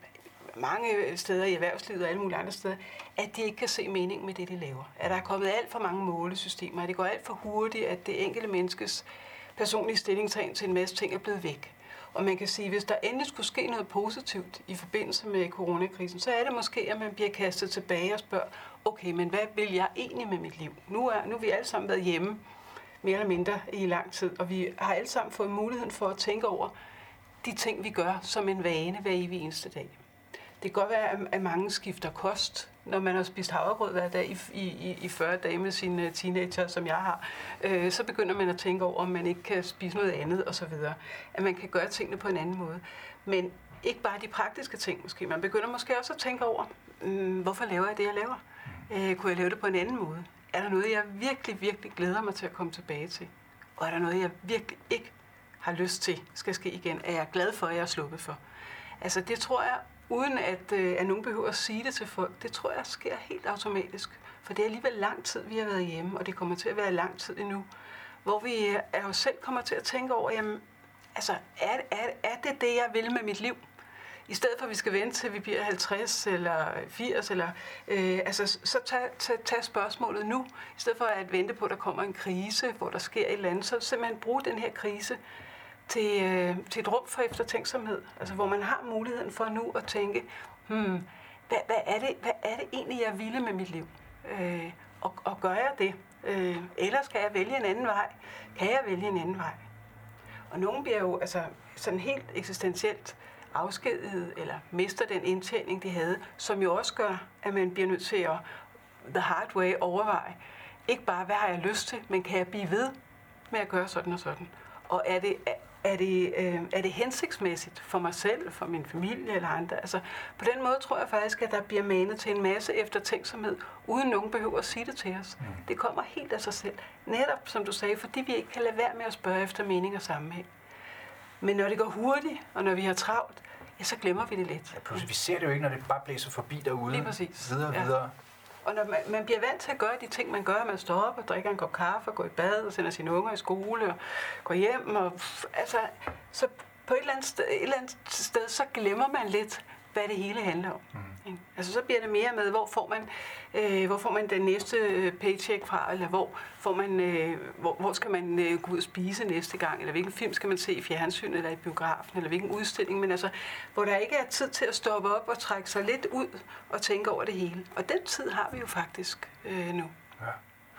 mange steder i erhvervslivet og alle mulige andre steder, at de ikke kan se mening med det, de laver. At der er kommet alt for mange målesystemer, at det går alt for hurtigt, at det enkelte menneskes personlige stillingtagen til en masse ting er blevet væk. Og man kan sige, at hvis der endelig skulle ske noget positivt i forbindelse med coronakrisen, så er det måske, at man bliver kastet tilbage og spørger, okay, men hvad vil jeg egentlig med mit liv? Nu er, nu er vi alle sammen været hjemme, mere eller mindre i lang tid, og vi har alle sammen fået muligheden for at tænke over de ting, vi gør som en vane hver evig eneste dag. Det kan godt være, at mange skifter kost, når man har spist havregrød hver dag i, i, i fyrre dage med sine teenager, som jeg har. Øh, så begynder man at tænke over, om man ikke kan spise noget andet osv. At man kan gøre tingene på en anden måde. Men ikke bare de praktiske ting måske. Man begynder måske også at tænke over, øh, hvorfor laver jeg det, jeg laver? Øh, kunne jeg lave det på en anden måde? Er der noget, jeg virkelig, virkelig glæder mig til at komme tilbage til? Og er der noget, jeg virkelig ikke har lyst til skal ske igen? Er jeg glad for, at jeg er sluppet for? Altså det tror jeg, uden at, øh, at nogen behøver at sige det til folk, det tror jeg sker helt automatisk. For det er alligevel lang tid, vi har været hjemme, og det kommer til at være lang tid endnu. Hvor vi er jo selv kommer til at tænke over, jamen, altså, er, er, er det det, jeg vil med mit liv? I stedet for, at vi skal vente til, vi bliver halvtreds eller firs, eller, øh, altså, så tag, tag, tag spørgsmålet nu. I stedet for at vente på, at der kommer en krise, hvor der sker et eller andet, så simpelthen bruge den her krise til, øh, til et rum for eftertænksomhed. Altså, hvor man har muligheden for nu at tænke, hmm, hvad, hvad, er det, hvad er det egentlig, jeg ville med mit liv? Øh, og, og gør jeg det? Øh, eller skal jeg vælge en anden vej? Kan jeg vælge en anden vej? Og nogen bliver jo altså, sådan helt eksistentielt afskediget, eller mister den indtjening, de havde, som jo også gør, at man bliver nødt til at the hard way overveje. Ikke bare, hvad har jeg lyst til, men kan jeg blive ved med at gøre sådan og sådan? Og er det, er det, øh, er det hensigtsmæssigt for mig selv, for min familie eller andre? Altså, på den måde tror jeg faktisk, at der bliver manet til en masse eftertænksomhed, uden nogen behøver at sige det til os. Mm. Det kommer helt af sig selv. Netop, som du sagde, fordi vi ikke kan lade være med at spørge efter mening og sammenhæng. Men når det går hurtigt, og når vi har travlt, ja, så glemmer vi det lidt. Ja, pludselig, vi ser det jo ikke, når det bare blæser forbi derude. Lige præcis. Videre og ja. videre. Og når man, man bliver vant til at gøre de ting, man gør, man står op og drikker en kop kaffe, og går i bad, og sender sine unger i skole, og går hjem, og altså, så på et eller andet sted, et eller andet sted så glemmer man lidt, hvad det hele handler om. Mm. Ikke? Altså så bliver det mere med, hvor får man, øh, hvor får man den næste paycheck fra, eller hvor, får man, øh, hvor, hvor skal man øh, gå ud og spise næste gang, eller hvilken film skal man se i fjernsynet, eller i biografen, eller hvilken udstilling, men altså, hvor der ikke er tid til at stoppe op og trække sig lidt ud og tænke over det hele. Og den tid har vi jo faktisk øh, nu. Ja.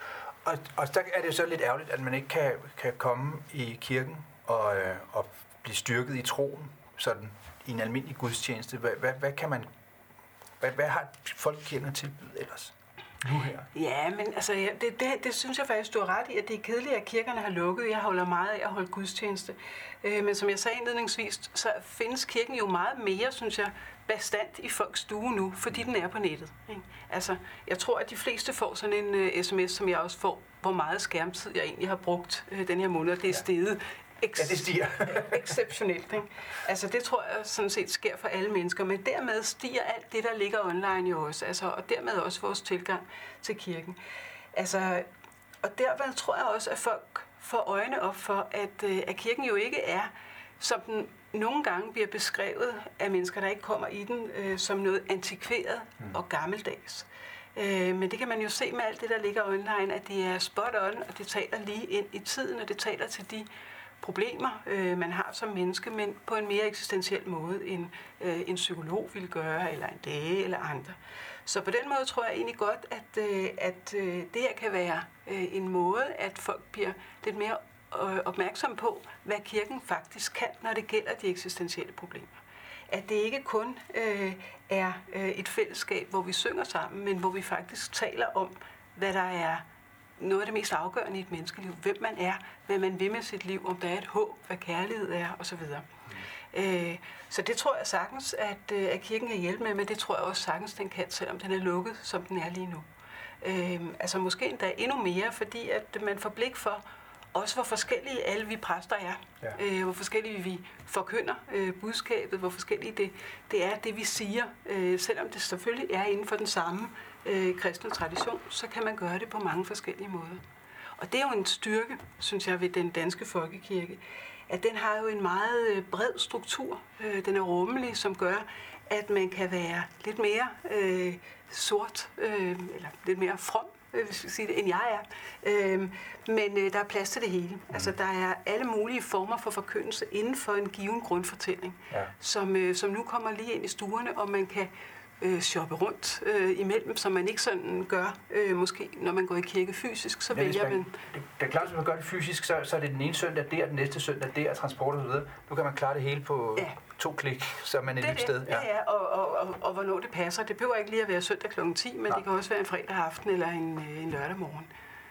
Og, og der er det jo så lidt ærgerligt, at man ikke kan, kan komme i kirken og, øh, og blive styrket i troen, sådan i en almindelig gudstjeneste. Hvad, hvad, hvad kan man, hvad, hvad har folkekirken at tilbyde ellers nu her? Ja, men altså, ja, det, det, det synes jeg faktisk, du har ret i, at det er kedeligt, at kirkerne har lukket. Jeg holder meget af at holde gudstjeneste. Øh, men som jeg sagde indledningsvis, så findes kirken jo meget mere, synes jeg, bastant i folks stue nu, fordi den er på nettet. Ikke? Altså, jeg tror, at de fleste får sådan en uh, sms, som jeg også får, hvor meget skærmtid jeg egentlig har brugt uh, den her måned, og det er steget. Ex- ja, det stiger. exceptionelt. Ikke? Altså, det tror jeg sådan set sker for alle mennesker, men dermed stiger alt det, der ligger online jo også, altså, og dermed også vores tilgang til kirken. Altså, og derved tror jeg også, at folk får øjnene op for, at, uh, at kirken jo ikke er, som den nogle gange bliver beskrevet af mennesker, der ikke kommer i den, øh, som noget antikveret mm. og gammeldags. Øh, men det kan man jo se med alt det, der ligger online, at det er spot on, og det taler lige ind i tiden, og det taler til de problemer, øh, man har som menneske, men på en mere eksistentiel måde, end øh, en psykolog ville gøre, eller en læge, eller andre. Så på den måde tror jeg egentlig godt, at, øh, at øh, det her kan være øh, en måde, at folk bliver lidt mere opmærksom på, hvad kirken faktisk kan, når det gælder de eksistentielle problemer. At det ikke kun øh, er øh, et fællesskab, hvor vi synger sammen, men hvor vi faktisk taler om, hvad der er noget af det mest afgørende i et menneskeliv. Hvem man er, hvad man vil med sit liv, om der er et håb, hvad kærlighed er, osv. Mm. Øh, så det tror jeg sagtens, at, øh, at kirken kan hjælpe med, men det tror jeg også sagtens, den kan, selvom den er lukket, som den er lige nu. Øh, altså måske endda endnu mere, fordi at man får blik for, også hvor forskellige alle vi præster er, ja. øh, hvor forskellige vi forkynder øh, budskabet, hvor forskellige det, det er, det vi siger. Øh, selvom det selvfølgelig er inden for den samme øh, kristne tradition, så kan man gøre det på mange forskellige måder. Og det er jo en styrke, synes jeg, ved den danske folkekirke, at den har jo en meget bred struktur. Øh, den er rummelig, som gør, at man kan være lidt mere øh, sort, øh, eller lidt mere from, hvis jeg sige det, end jeg er. Øhm, men øh, der er plads til det hele. Mm. Altså, der er alle mulige former for forkyndelse inden for en given grundfortælling, ja. som, øh, som nu kommer lige ind i stuerne, og man kan øh, shoppe rundt øh, imellem, som man ikke sådan gør, øh, måske når man går i kirke fysisk, så ja, vælger man... Det, det er klart, at hvis man gør det fysisk, så, så er det den ene søndag der, den næste søndag der, transport og så videre. Nu kan man klare det hele på... Ja. To klik, så er man et nyt sted. Ja, ja, og, og, og, og hvornår det passer. Det behøver ikke lige at være søndag klokken ti, men ja. Det kan også være en fredag aften eller en, en lørdag morgen.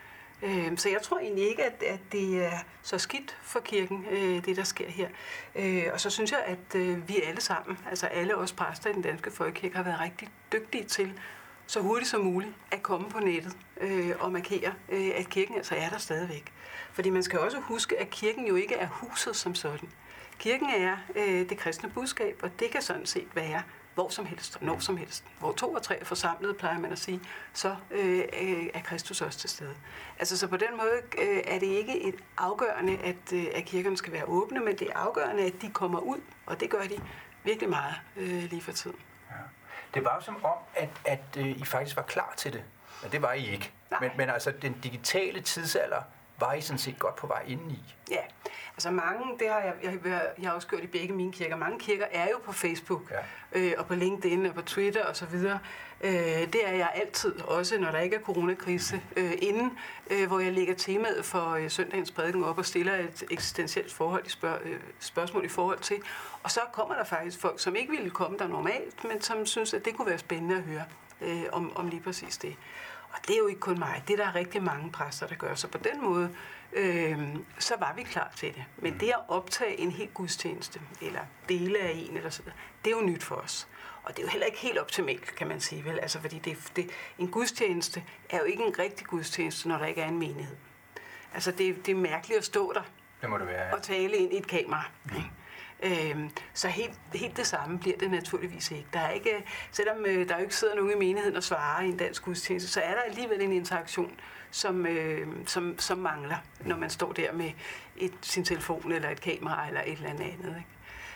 Øh, så jeg tror egentlig ikke, at, at det er så skidt for kirken, øh, det der sker her. Øh, og så synes jeg, at øh, vi alle sammen, altså alle os præster i den danske folkekirke, har været rigtig dygtige til så hurtigt som muligt at komme på nettet øh, og markere, øh, at kirken altså er der stadigvæk. Fordi man skal også huske, at kirken jo ikke er huset som sådan. Kirken er øh, det kristne budskab, og det kan sådan set være hvor som helst, når som helst. Hvor to og tre er forsamlet, plejer man at sige, så øh, er Kristus også til stede. Altså, så på den måde øh, er det ikke et afgørende, at, øh, at kirkerne skal være åbne, men det er afgørende, at de kommer ud, og det gør de virkelig meget øh, lige for tiden. Ja. Det var jo som om, at, at øh, I faktisk var klar til det, men det var I ikke. Men, men altså, den digitale tidsalder var I sådan set godt på vej inden i. Ja, altså mange, det har jeg, jeg, jeg har også gjort i begge mine kirker, mange kirker er jo på Facebook, ja. øh, og på LinkedIn, og på Twitter og så videre. Øh, det er jeg altid, også når der ikke er coronakrise, øh, inden, øh, hvor jeg lægger temaet for øh, søndagens prædiken op og stiller et eksistentielt forhold i spørg, øh, spørgsmål i forhold til. Og så kommer der faktisk folk, som ikke ville komme der normalt, men som synes, at det kunne være spændende at høre øh, om, om lige præcis det. Og det er jo ikke kun mig. Det er der rigtig mange præster, der gør. Så på den måde, øh, så var vi klar til det. Men det at optage en hel gudstjeneste, eller dele af en, eller sådan, det er jo nyt for os. Og det er jo heller ikke helt optimalt, kan man sige, vel? Altså, fordi det, det, en gudstjeneste er jo ikke en rigtig gudstjeneste, når der ikke er en menighed. Altså, det, det er mærkeligt at stå der det må det være, ja. og tale ind i et kamera. Mm. Øhm, så helt, helt det samme bliver det naturligvis ikke. Der er ikke, selvom øh, der jo ikke sidder nogen i menigheden og svarer i en dansk gudstjeneste, så er der alligevel en interaktion, som, øh, som, som mangler, når man står der med et, sin telefon eller et kamera eller et eller andet andet.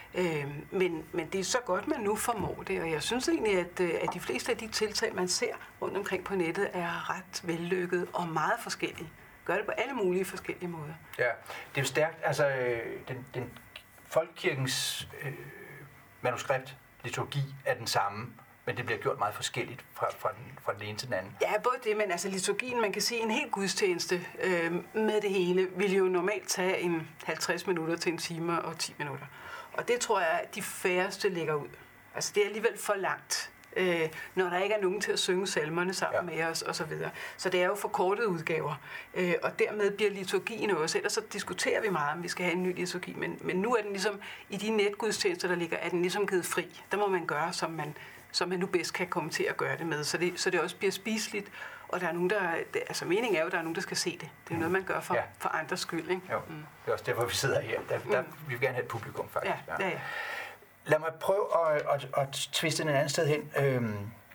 Øh, men, men det er så godt, man nu formår det, og jeg synes egentlig, at, at de fleste af de tiltag, man ser rundt omkring på nettet, er ret vellykket og meget forskellige. Gør det på alle mulige forskellige måder. Ja, det er jo stærkt. Altså, den, den folkekirkens øh, manuskript, liturgi, er den samme, men det bliver gjort meget forskelligt fra, fra, den, fra den ene til den anden. Ja, både det, men altså liturgien, man kan sige, en helt gudstjeneste øh, med det hele, vil jo normalt tage en halvtreds minutter til en time og ti minutter. Og det tror jeg, at de færreste lægger ud. Altså det er alligevel for langt, øh, når der ikke er nogen til at synge salmerne sammen ja. med os, og så videre. Så det er jo forkortede udgaver, øh, og dermed bliver liturgien også. Ellers så diskuterer vi meget, om vi skal have en ny liturgi, men, men nu er den ligesom, i de netgudstjenester, der ligger, er den ligesom givet fri. Der må man gøre, som man, som man nu bedst kan komme til at gøre det med, så det, så det også bliver spiseligt. Og der er nogen, der, altså meningen er jo, at der er nogen, der skal se det. Det er noget, man gør for, ja. for andres skyld, ikke? Jo, mm. det er også derfor, vi sidder her. Der, der, vi vil gerne have et publikum, faktisk. Ja, ja, ja. Lad mig prøve at, at, at twiste den anden sted hen. Øhm,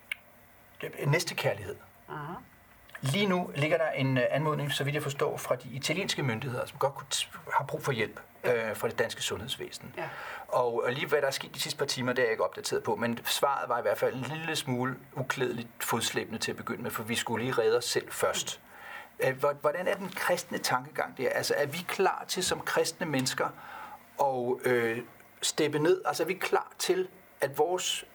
næste kærlighed. Aha. Lige nu ligger der en anmodning, så vidt jeg forstår, fra de italienske myndigheder, som godt kunne t- har brug for hjælp ja. øh, fra det danske sundhedsvæsen. Ja. Og, og lige hvad der er sket de sidste par timer, det er jeg ikke opdateret på, men svaret var i hvert fald en lille smule uklædeligt fodslæbende til at begynde med, for vi skulle lige redde os selv først. Mm. Hvordan er den kristne tankegang der? Altså er vi klar til som kristne mennesker at øh, steppe ned? Altså er vi klar til, at vores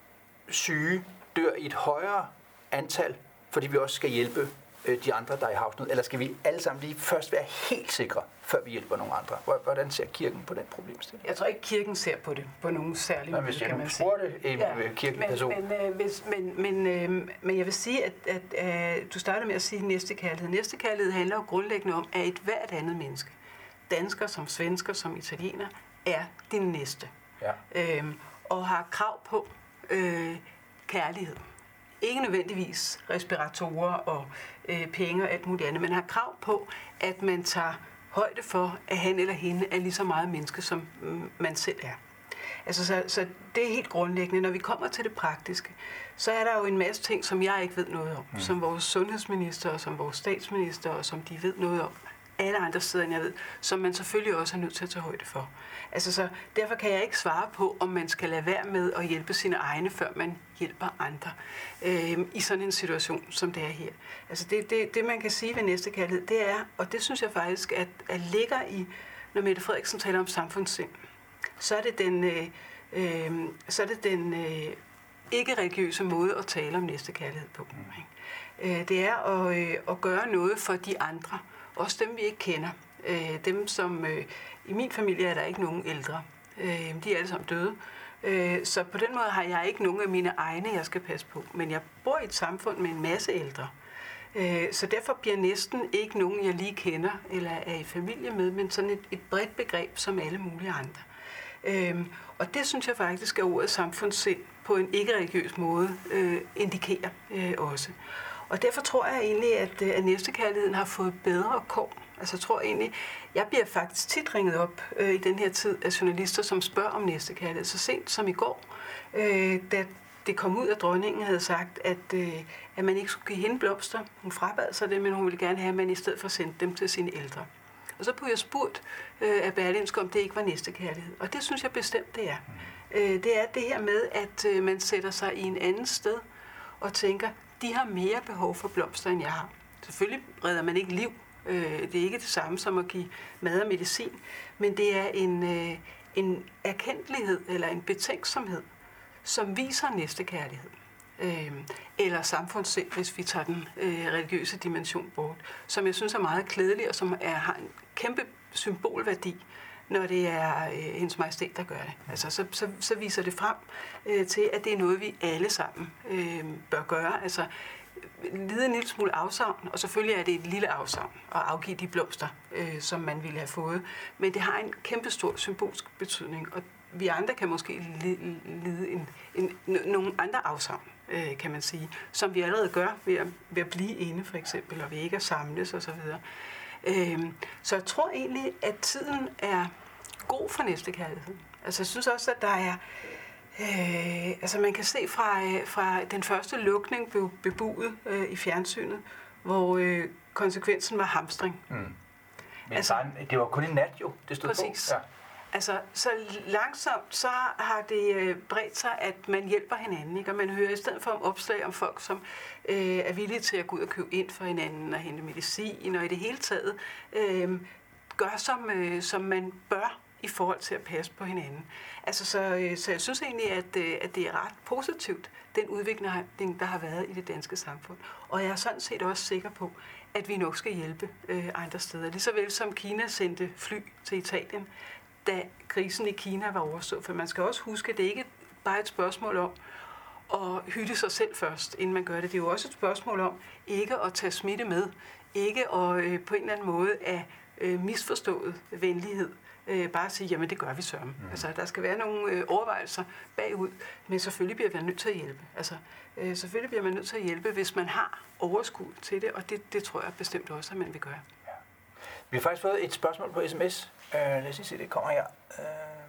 syge dør i et højere antal, fordi vi også skal hjælpe øh, de andre, der er i havsnød? Eller skal vi alle sammen lige først være helt sikre, før vi hjælper nogle andre? Hvordan ser kirken på den problemstilling? Jeg tror ikke, kirken ser på det på nogen særlig måde, hvis kan man sige. Spurgte en ja, kirkelig person. Men, øh, hvis, men, men, øh, men jeg vil sige, at, at øh, du starter med at sige næstekærlighed. Næstekærlighed handler jo grundlæggende om, at et hvert andet menneske, dansker som svensker som italiener, er din næste. Ja. Øhm, og har krav på øh, kærlighed. Ikke nødvendigvis respiratorer og øh, penge og alt muligt andet, men har krav på, at man tager højde for, at han eller hende er lige så meget menneske, som mm, man selv er. Altså, så, så det er helt grundlæggende. Når vi kommer til det praktiske, så er der jo en masse ting, som jeg ikke ved noget om. Mm. Som vores sundhedsminister, og som vores statsminister, og som de ved noget om. Alle andre steder, end jeg ved, som man selvfølgelig også er nødt til at tage højde for. Altså, så derfor kan jeg ikke svare på, om man skal lade være med at hjælpe sine egne, før man hjælper andre øh, i sådan en situation, som det er her. Altså, det, det, det man kan sige ved næstekærlighed, det er, og det synes jeg faktisk, at, at ligger i, når Mette Frederiksen taler om samfundssind, så er det den, øh, øh, så er det den øh, ikke-religiøse måde at tale om næstekærlighed på. Ikke? Øh, det er at, øh, at gøre noget for de andre, også dem, vi ikke kender. Øh, dem, som... Øh, I min familie er der ikke nogen ældre. Øh, de er alle sammen døde. Øh, så på den måde har jeg ikke nogen af mine egne, jeg skal passe på. Men jeg bor i et samfund med en masse ældre. Øh, så derfor bliver næsten ikke nogen, jeg lige kender eller er i familie med, men sådan et, et bredt begreb som alle mulige andre. Øh, og det synes jeg faktisk, at ordet samfundssind på en ikke-religiøs måde øh, indikerer øh, også. Og derfor tror jeg egentlig, at, at næstekærligheden har fået bedre kår. Altså jeg tror egentlig, jeg bliver faktisk tit ringet op øh, i den her tid af journalister, som spørger om næstekærlighed. Så sent som i går, øh, da det kom ud, at dronningen havde sagt, at, øh, at man ikke skulle give hende blomster. Hun frabad sig det, men hun ville gerne have, at man i stedet for sendte dem til sine ældre. Og så blev jeg spurgt øh, af Berlingske, om det ikke var næstekærlighed. Og det synes jeg bestemt, det er. Øh, det er det her med, at øh, man sætter sig i en anden sted og tænker, de har mere behov for blomster, end jeg har. Selvfølgelig redder man ikke liv. Det er ikke det samme som at give mad og medicin, men det er en, en erkendelighed eller en betænksomhed, som viser næstekærlighed. Eller samfundssind, hvis vi tager den religiøse dimension bort, som jeg synes er meget klædelig og som er, har en kæmpe symbolværdi, når det er øh, hendes majestæt, der gør det. Altså, så, så, så viser det frem øh, til, at det er noget, vi alle sammen øh, bør gøre. Altså, lide en lille smule afsavn, og selvfølgelig er det et lille afsavn at afgive de blomster, øh, som man ville have fået. Men det har en kæmpe stor symbolsk betydning, og vi andre kan måske lide, lide en, en, nogle andre afsavn, øh, kan man sige, som vi allerede gør ved at, ved at blive inde, for eksempel, og ved ikke at samles osv. Øh, så jeg tror egentlig, at tiden er god for næstekærlighed. Altså jeg synes også, at der er Øh, altså man kan se fra, øh, fra den første lukning blev bebudet øh, i fjernsynet, hvor øh, konsekvensen var hamstring. Mm. Men altså, det var kun en nat jo, det stod præcis. på. Altså, så langsomt, så har det bredt sig, at man hjælper hinanden, ikke? Og man hører i stedet for om opslag om folk, som øh, er villige til at gå ud og købe ind for hinanden og hente medicin, og i det hele taget øh, gør, som, øh, som man bør i forhold til at passe på hinanden. Altså, så, øh, så jeg synes egentlig, at, øh, at det er ret positivt, den udvikling, der har været i det danske samfund. Og jeg er sådan set også sikker på, at vi nok skal hjælpe øh, andre steder. Lige så vel som Kina sendte fly til Italien, da krisen i Kina var overstået. For man skal også huske, at det ikke bare er et spørgsmål om at hylde sig selv først, inden man gør det. Det er jo også et spørgsmål om ikke at tage smitte med, ikke at øh, på en eller anden måde af øh, misforstået venlighed øh, bare sige, jamen det gør vi sørme. Mm. Altså der skal være nogle øh, overvejelser bagud, men selvfølgelig bliver man nødt til at hjælpe. Altså øh, selvfølgelig bliver man nødt til at hjælpe, hvis man har overskud til det, og det, det tror jeg bestemt også, at man vil gøre. Ja. Vi har faktisk fået et spørgsmål på sms. Uh, lad os se, det kommer her. Uh,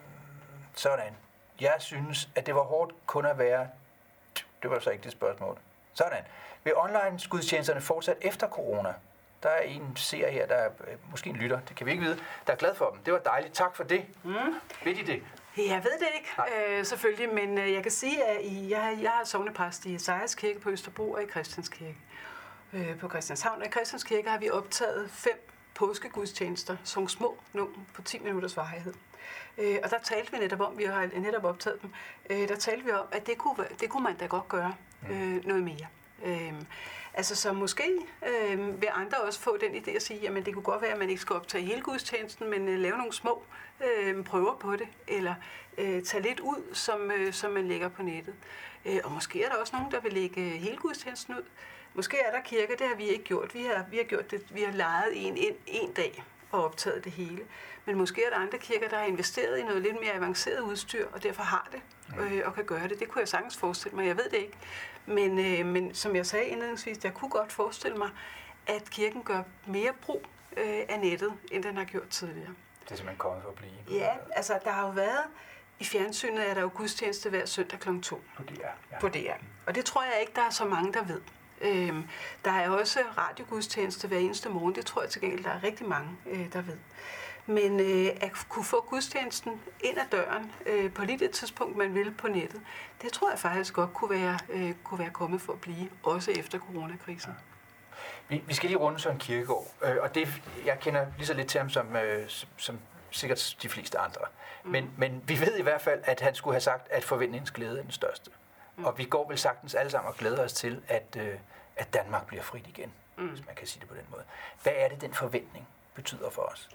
sådan. Jeg synes, at det var hårdt kun at være... Det var så ikke det spørgsmål. Sådan. Vil online-gudstjenesterne fortsat efter corona? Der er en seer her, der er måske en lytter, det kan vi ikke vide, der er glad for dem. Det var dejligt. Tak for det. Mm. Ved I det? Jeg ved det ikke, øh, selvfølgelig, men øh, jeg kan sige, at I, jeg, jeg er sognepræst i Esajas Kirke på Østerbro og i Christians Kirke øh, på Christianshavn. Og i Christians Kirke har vi optaget fem påskegudstjenester, som små nogen på ti minutters varighed. Øh, og der talte vi netop om, vi har netop optaget dem, øh, der talte vi om, at det kunne, det kunne man da godt gøre øh, noget mere. Øh, altså så måske øh, vil andre også få den idé at sige, jamen det kunne godt være, at man ikke skal optage hele gudstjenesten, men øh, lave nogle små øh, prøver på det, eller øh, tage lidt ud, som, øh, som man lægger på nettet. Øh, og måske er der også nogen, der vil lægge hele gudstjenesten ud. Måske er der kirker, det har vi ikke gjort. Vi har, vi har gjort det, vi har lejet en, en, en dag og optaget det hele. Men måske er der andre kirker, der har investeret i noget lidt mere avanceret udstyr, og derfor har det, øh, og kan gøre det. Det kunne jeg sagtens forestille mig, jeg ved det ikke. Men, øh, men som jeg sagde indledningsvis, jeg kunne godt forestille mig, at kirken gør mere brug øh, af nettet, end den har gjort tidligere. Det er simpelthen kommet for at blive. Ja, altså der har jo været, i fjernsynet er der jo gudstjeneste hver søndag klokken to. På D R. Ja. På D R. Og det tror jeg ikke, der er så mange, der ved. Øhm, der er også radiogudstjeneste hver eneste morgen. Det tror jeg til gengæld, der er rigtig mange, øh, der ved. Men øh, at kunne få gudstjenesten ind ad døren øh, på lige det tidspunkt, man vil på nettet, det tror jeg faktisk godt kunne være, øh, kunne være kommet for at blive, også efter coronakrisen. Ja. Vi, vi skal lige runde Søren Kierkegaard, øh, og det, jeg kender lige så lidt til ham som, øh, som sikkert de fleste andre. Mm. Men, men vi ved i hvert fald, at han skulle have sagt, at forventningens glæde er den største. Mm. Og vi går vel sagtens alle sammen og glæder os til, at, øh, at Danmark bliver frit igen, mm. hvis man kan sige det på den måde. Hvad er det, den forventning betyder for os?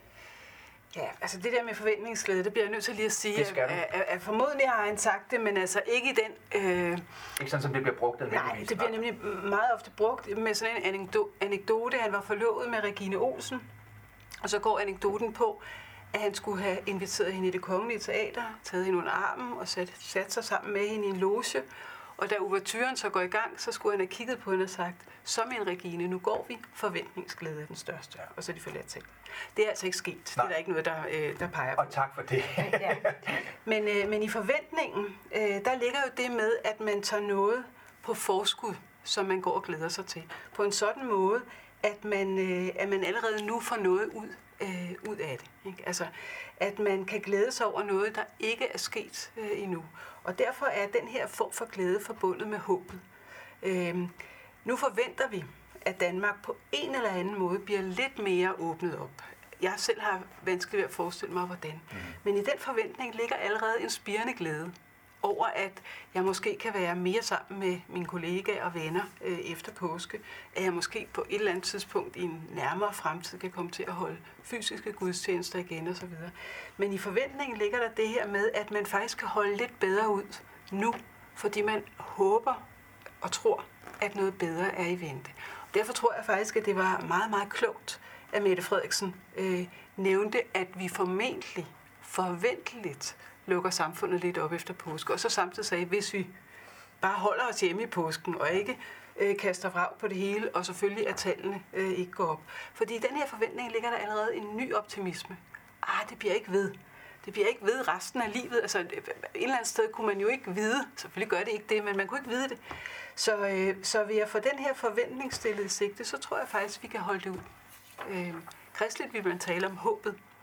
Ja, altså det der med forventningsglæde, det bliver jeg nødt til lige at sige, at, at, at formodentlig har han sagt det, men altså ikke i den... Øh, ikke sådan, som det bliver brugt? Nej, det bliver nemlig meget ofte brugt med sådan en anekdote. Han var forlovet med Regine Olsen, og så går anekdoten på, at han skulle have inviteret hende i Det Kongelige Teater, taget hende under armen og sat, sat sig sammen med hende i en loge. Og da ouverturen så går i gang, så skulle han have kigget på hende og sagt, så min Regine, nu går vi, forventningsglæde er den største. Og så er de forladt til. Det er altså ikke sket. Nej. Det er der ikke noget, der, øh, der peger på. Og tak for det. ja. men, øh, men i forventningen, øh, der ligger jo det med, at man tager noget på forskud, som man går og glæder sig til. På en sådan måde, at man, øh, at man allerede nu får noget ud, øh, ud af det. Ikke? Altså, at man kan glæde sig over noget, der ikke er sket øh, endnu. Og derfor er den her form for glæde forbundet med håbet. Øhm, nu forventer vi, at Danmark på en eller anden måde bliver lidt mere åbnet op. Jeg selv har vanskeligt ved at forestille mig, hvordan. Mm. Men i den forventning ligger allerede en spirende glæde over, at jeg måske kan være mere sammen med mine kollegaer og venner øh, efter påske, at jeg måske på et eller andet tidspunkt i en nærmere fremtid kan komme til at holde fysiske gudstjenester igen osv. Men i forventningen ligger der det her med, at man faktisk kan holde lidt bedre ud nu, fordi man håber og tror, at noget bedre er i vente. Derfor tror jeg faktisk, at det var meget, meget klogt, at Mette Frederiksen øh, nævnte, at vi formentlig, forventeligt, lukker samfundet lidt op efter påske. Og så samtidig sagde, hvis vi bare holder os hjemme i påsken, og ikke øh, kaster vrag på det hele, og selvfølgelig at tallene øh, ikke går op. Fordi i den her forventning ligger der allerede en ny optimisme. Ah, det bliver ikke ved. Det bliver ikke ved resten af livet. Altså, et eller andet sted kunne man jo ikke vide, selvfølgelig gør det ikke det, men man kunne ikke vide det. Så, øh, så ved at få den her forventningsstillede sigte, så tror jeg faktisk, vi kan holde det ud. Øh, kristligt vil man tale om håbet.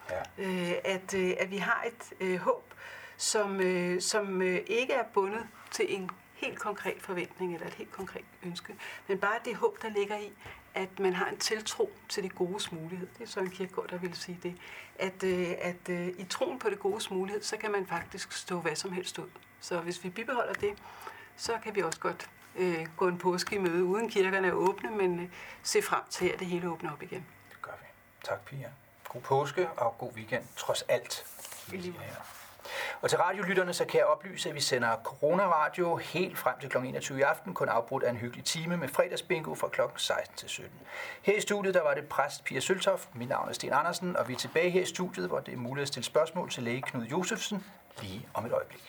Ja. Øh, at, øh, at vi har et øh, håb, som, øh, som øh, ikke er bundet til en helt konkret forventning eller et helt konkret ønske, men bare det håb, der ligger i, at man har en tiltro til det godes mulighed. Det er Søren Kierkegaard, der vil sige det. At, øh, at øh, i troen på det godes mulighed, så kan man faktisk stå hvad som helst ud. Så hvis vi bibeholder det, så kan vi også godt øh, gå en påske i møde, uden kirkerne er åbne, men øh, se frem til, at det hele åbner op igen. Det gør vi. Tak, Pia. God påske og god weekend, trods alt. Og til radiolytterne, så kan jeg oplyse, at vi sender Corona-radio helt frem til klokken enogtyve i aften, kun afbrudt af en hyggelig time med fredagsbingo fra klokken seksten til sytten. Her i studiet, der var det præst Pia Søltoft, mit navn er Sten Andersen, og vi er tilbage her i studiet, hvor det er muligt at stille spørgsmål til læge Knud Josefsen lige om et øjeblik.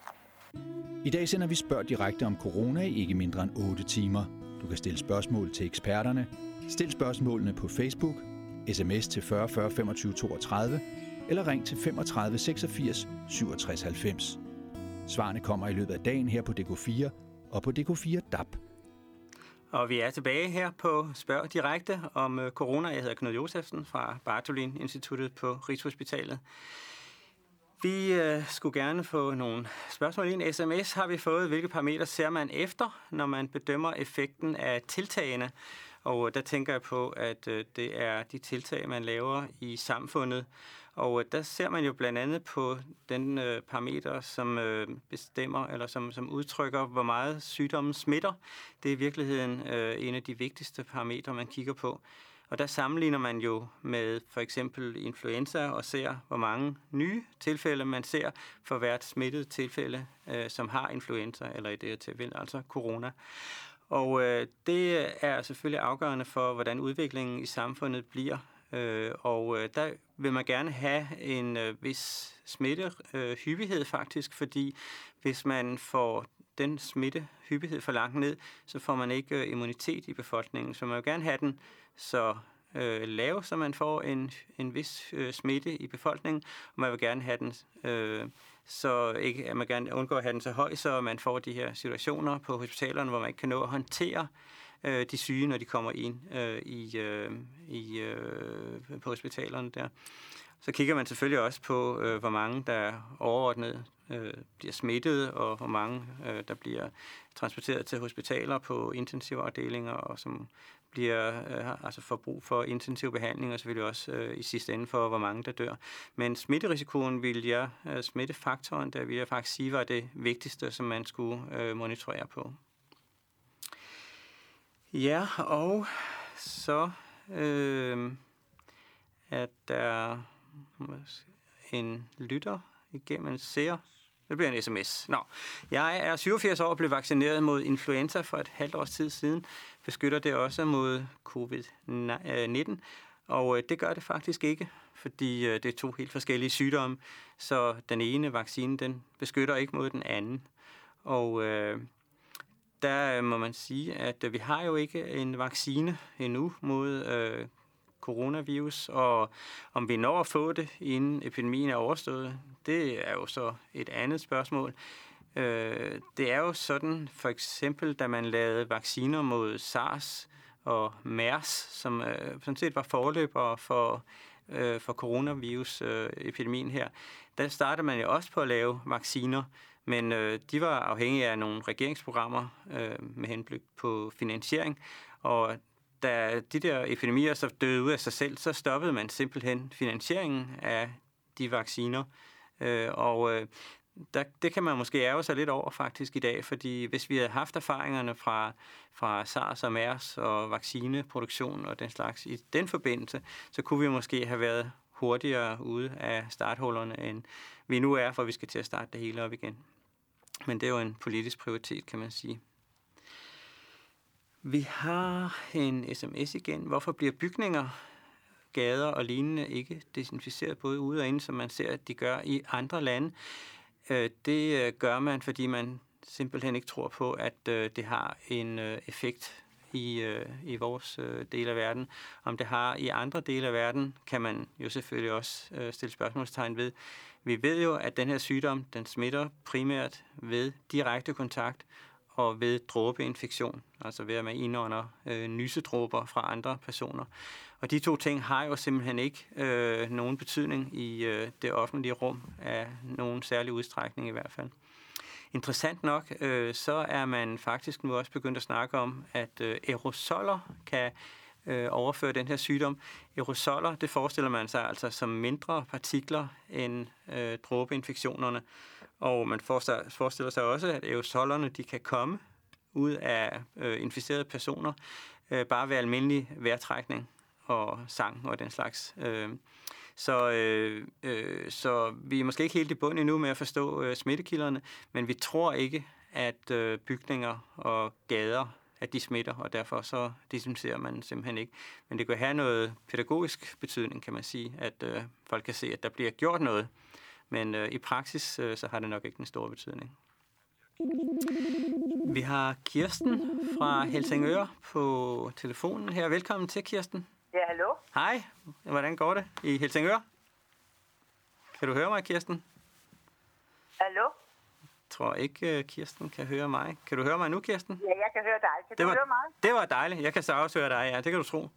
I dag sender vi spørg direkte om corona i ikke mindre end otte timer. Du kan stille spørgsmål til eksperterne. Stil spørgsmålene på Facebook, sms til fyrre fyrre femogtyve toogtredive, eller ring til femogtredive seksogfirs syvogtres halvfems. Svarene kommer i løbet af dagen her på D K fire og på D K fire D A B. Og vi er tilbage her på Spørg Direkte om corona. Jeg hedder Knud Josefsen fra Bartholin Instituttet på Rigshospitalet. Vi øh, skulle gerne få nogle spørgsmål ind. Sms har vi fået. Hvilke parametre ser man efter, når man bedømmer effekten af tiltagene? Og der tænker jeg på, at øh, det er de tiltag, man laver i samfundet. Og øh, der ser man jo blandt andet på den øh, parameter, som øh, bestemmer, eller som, som udtrykker, hvor meget sygdommen smitter. Det er i virkeligheden øh, en af de vigtigste parametre, man kigger på. Og der sammenligner man jo med for eksempel influenza og ser, hvor mange nye tilfælde man ser for hvert smittet tilfælde, øh, som har influenza, eller i det her tilfælde altså corona. Og øh, det er selvfølgelig afgørende for, hvordan udviklingen i samfundet bliver. Øh, og øh, der vil man gerne have en øh, vis smittehyppighed øh, faktisk, fordi hvis man får den smittehyppighed for langt ned, så får man ikke øh, immunitet i befolkningen. Så man vil gerne have den så øh, lav, så man får en, en vis øh, smitte i befolkningen, og man vil gerne have den øh, så ikke, at man gerne undgår at have den så høj, så man får de her situationer på hospitalerne, hvor man ikke kan nå at håndtere øh, de syge, når de kommer ind øh, i, øh, i, øh, på hospitalerne der. Så kigger man selvfølgelig også på, øh, hvor mange der overordnet øh, bliver smittet, og hvor mange øh, der bliver transporteret til hospitaler på intensivafdelinger, og som bliver øh, altså får brug for intensiv behandling, og selvfølgelig også øh, i sidste ende for, hvor mange der dør. Men smitterisikoen vil jeg, øh, smittefaktoren, der vil jeg faktisk sige, var det vigtigste, som man skulle øh, monitorere på. Ja, og så øh, er der en lytter igennem en seer. Det bliver en sms. Nå. Jeg er syvogfirs år og blev vaccineret mod influenza for et halvt års tid siden. Beskytter det også mod covid nitten? Og det gør det faktisk ikke, fordi det er to helt forskellige sygdomme. Så den ene vaccine, den beskytter ikke mod den anden. Og øh, der må man sige, at vi har jo ikke en vaccine endnu mod øh, coronavirus, og om vi når at få det, inden epidemien er overstået, det er jo så et andet spørgsmål. Øh, det er jo sådan, for eksempel, da man lavede vacciner mod SARS og MERS, som øh, sådan set var forløbere for, øh, for coronavirus-epidemien her, der startede man jo også på at lave vacciner, men øh, de var afhængige af nogle regeringsprogrammer øh, med henblik på finansiering, og da de der epidemier så døde ud af sig selv, så stoppede man simpelthen finansieringen af de vacciner. Øh, og øh, der, det kan man måske ærge sig lidt over faktisk i dag, fordi hvis vi havde haft erfaringerne fra, fra SARS og MERS og vaccineproduktion og den slags i den forbindelse, så kunne vi måske have været hurtigere ude af starthullerne, end vi nu er, for vi skal til at starte det hele op igen. Men det er jo en politisk prioritet, kan man sige. Vi har en sms igen. Hvorfor bliver bygninger, gader og lignende ikke desinficeret både ude og inde, som man ser, at de gør i andre lande? Det gør man, fordi man simpelthen ikke tror på, at det har en effekt i, i vores del af verden. Om det har i andre dele af verden, kan man jo selvfølgelig også stille spørgsmålstegn ved. Vi ved jo, at den her sygdom, den smitter primært ved direkte kontakt, og ved dråbeinfektion, altså ved at man indånder øh, nysedråber fra andre personer. Og de to ting har jo simpelthen ikke øh, nogen betydning i øh, det offentlige rum, af nogen særlig udstrækning i hvert fald. Interessant nok, øh, så er man faktisk nu også begyndt at snakke om, at øh, aerosoller kan øh, overføre den her sygdom. Aerosoller, det forestiller man sig altså som mindre partikler end øh, dråbeinfektionerne. Og man forestiller sig også, at aerosollerne de kan komme ud af øh, inficerede personer, øh, bare ved almindelig vejrtrækning og sang og den slags. Øh, så, øh, øh, så vi er måske ikke helt i bund endnu med at forstå øh, smittekilderne, men vi tror ikke, at øh, bygninger og gader, at de smitter, og derfor så desinficerer man simpelthen ikke. Men det kan have noget pædagogisk betydning, kan man sige, at øh, folk kan se, at der bliver gjort noget. Men øh, i praksis, øh, så har det nok ikke en stor betydning. Vi har Kirsten fra Helsingør på telefonen her. Velkommen til, Kirsten. Ja, hallo. Hej. Hvordan går det i Helsingør? Kan du høre mig, Kirsten? Hallo? Jeg tror ikke, Kirsten kan høre mig. Kan du høre mig nu, Kirsten? Ja, jeg kan høre dig. Kan det du var, høre mig? Det var dejligt. Jeg kan så også høre dig, ja. Det kan du tro.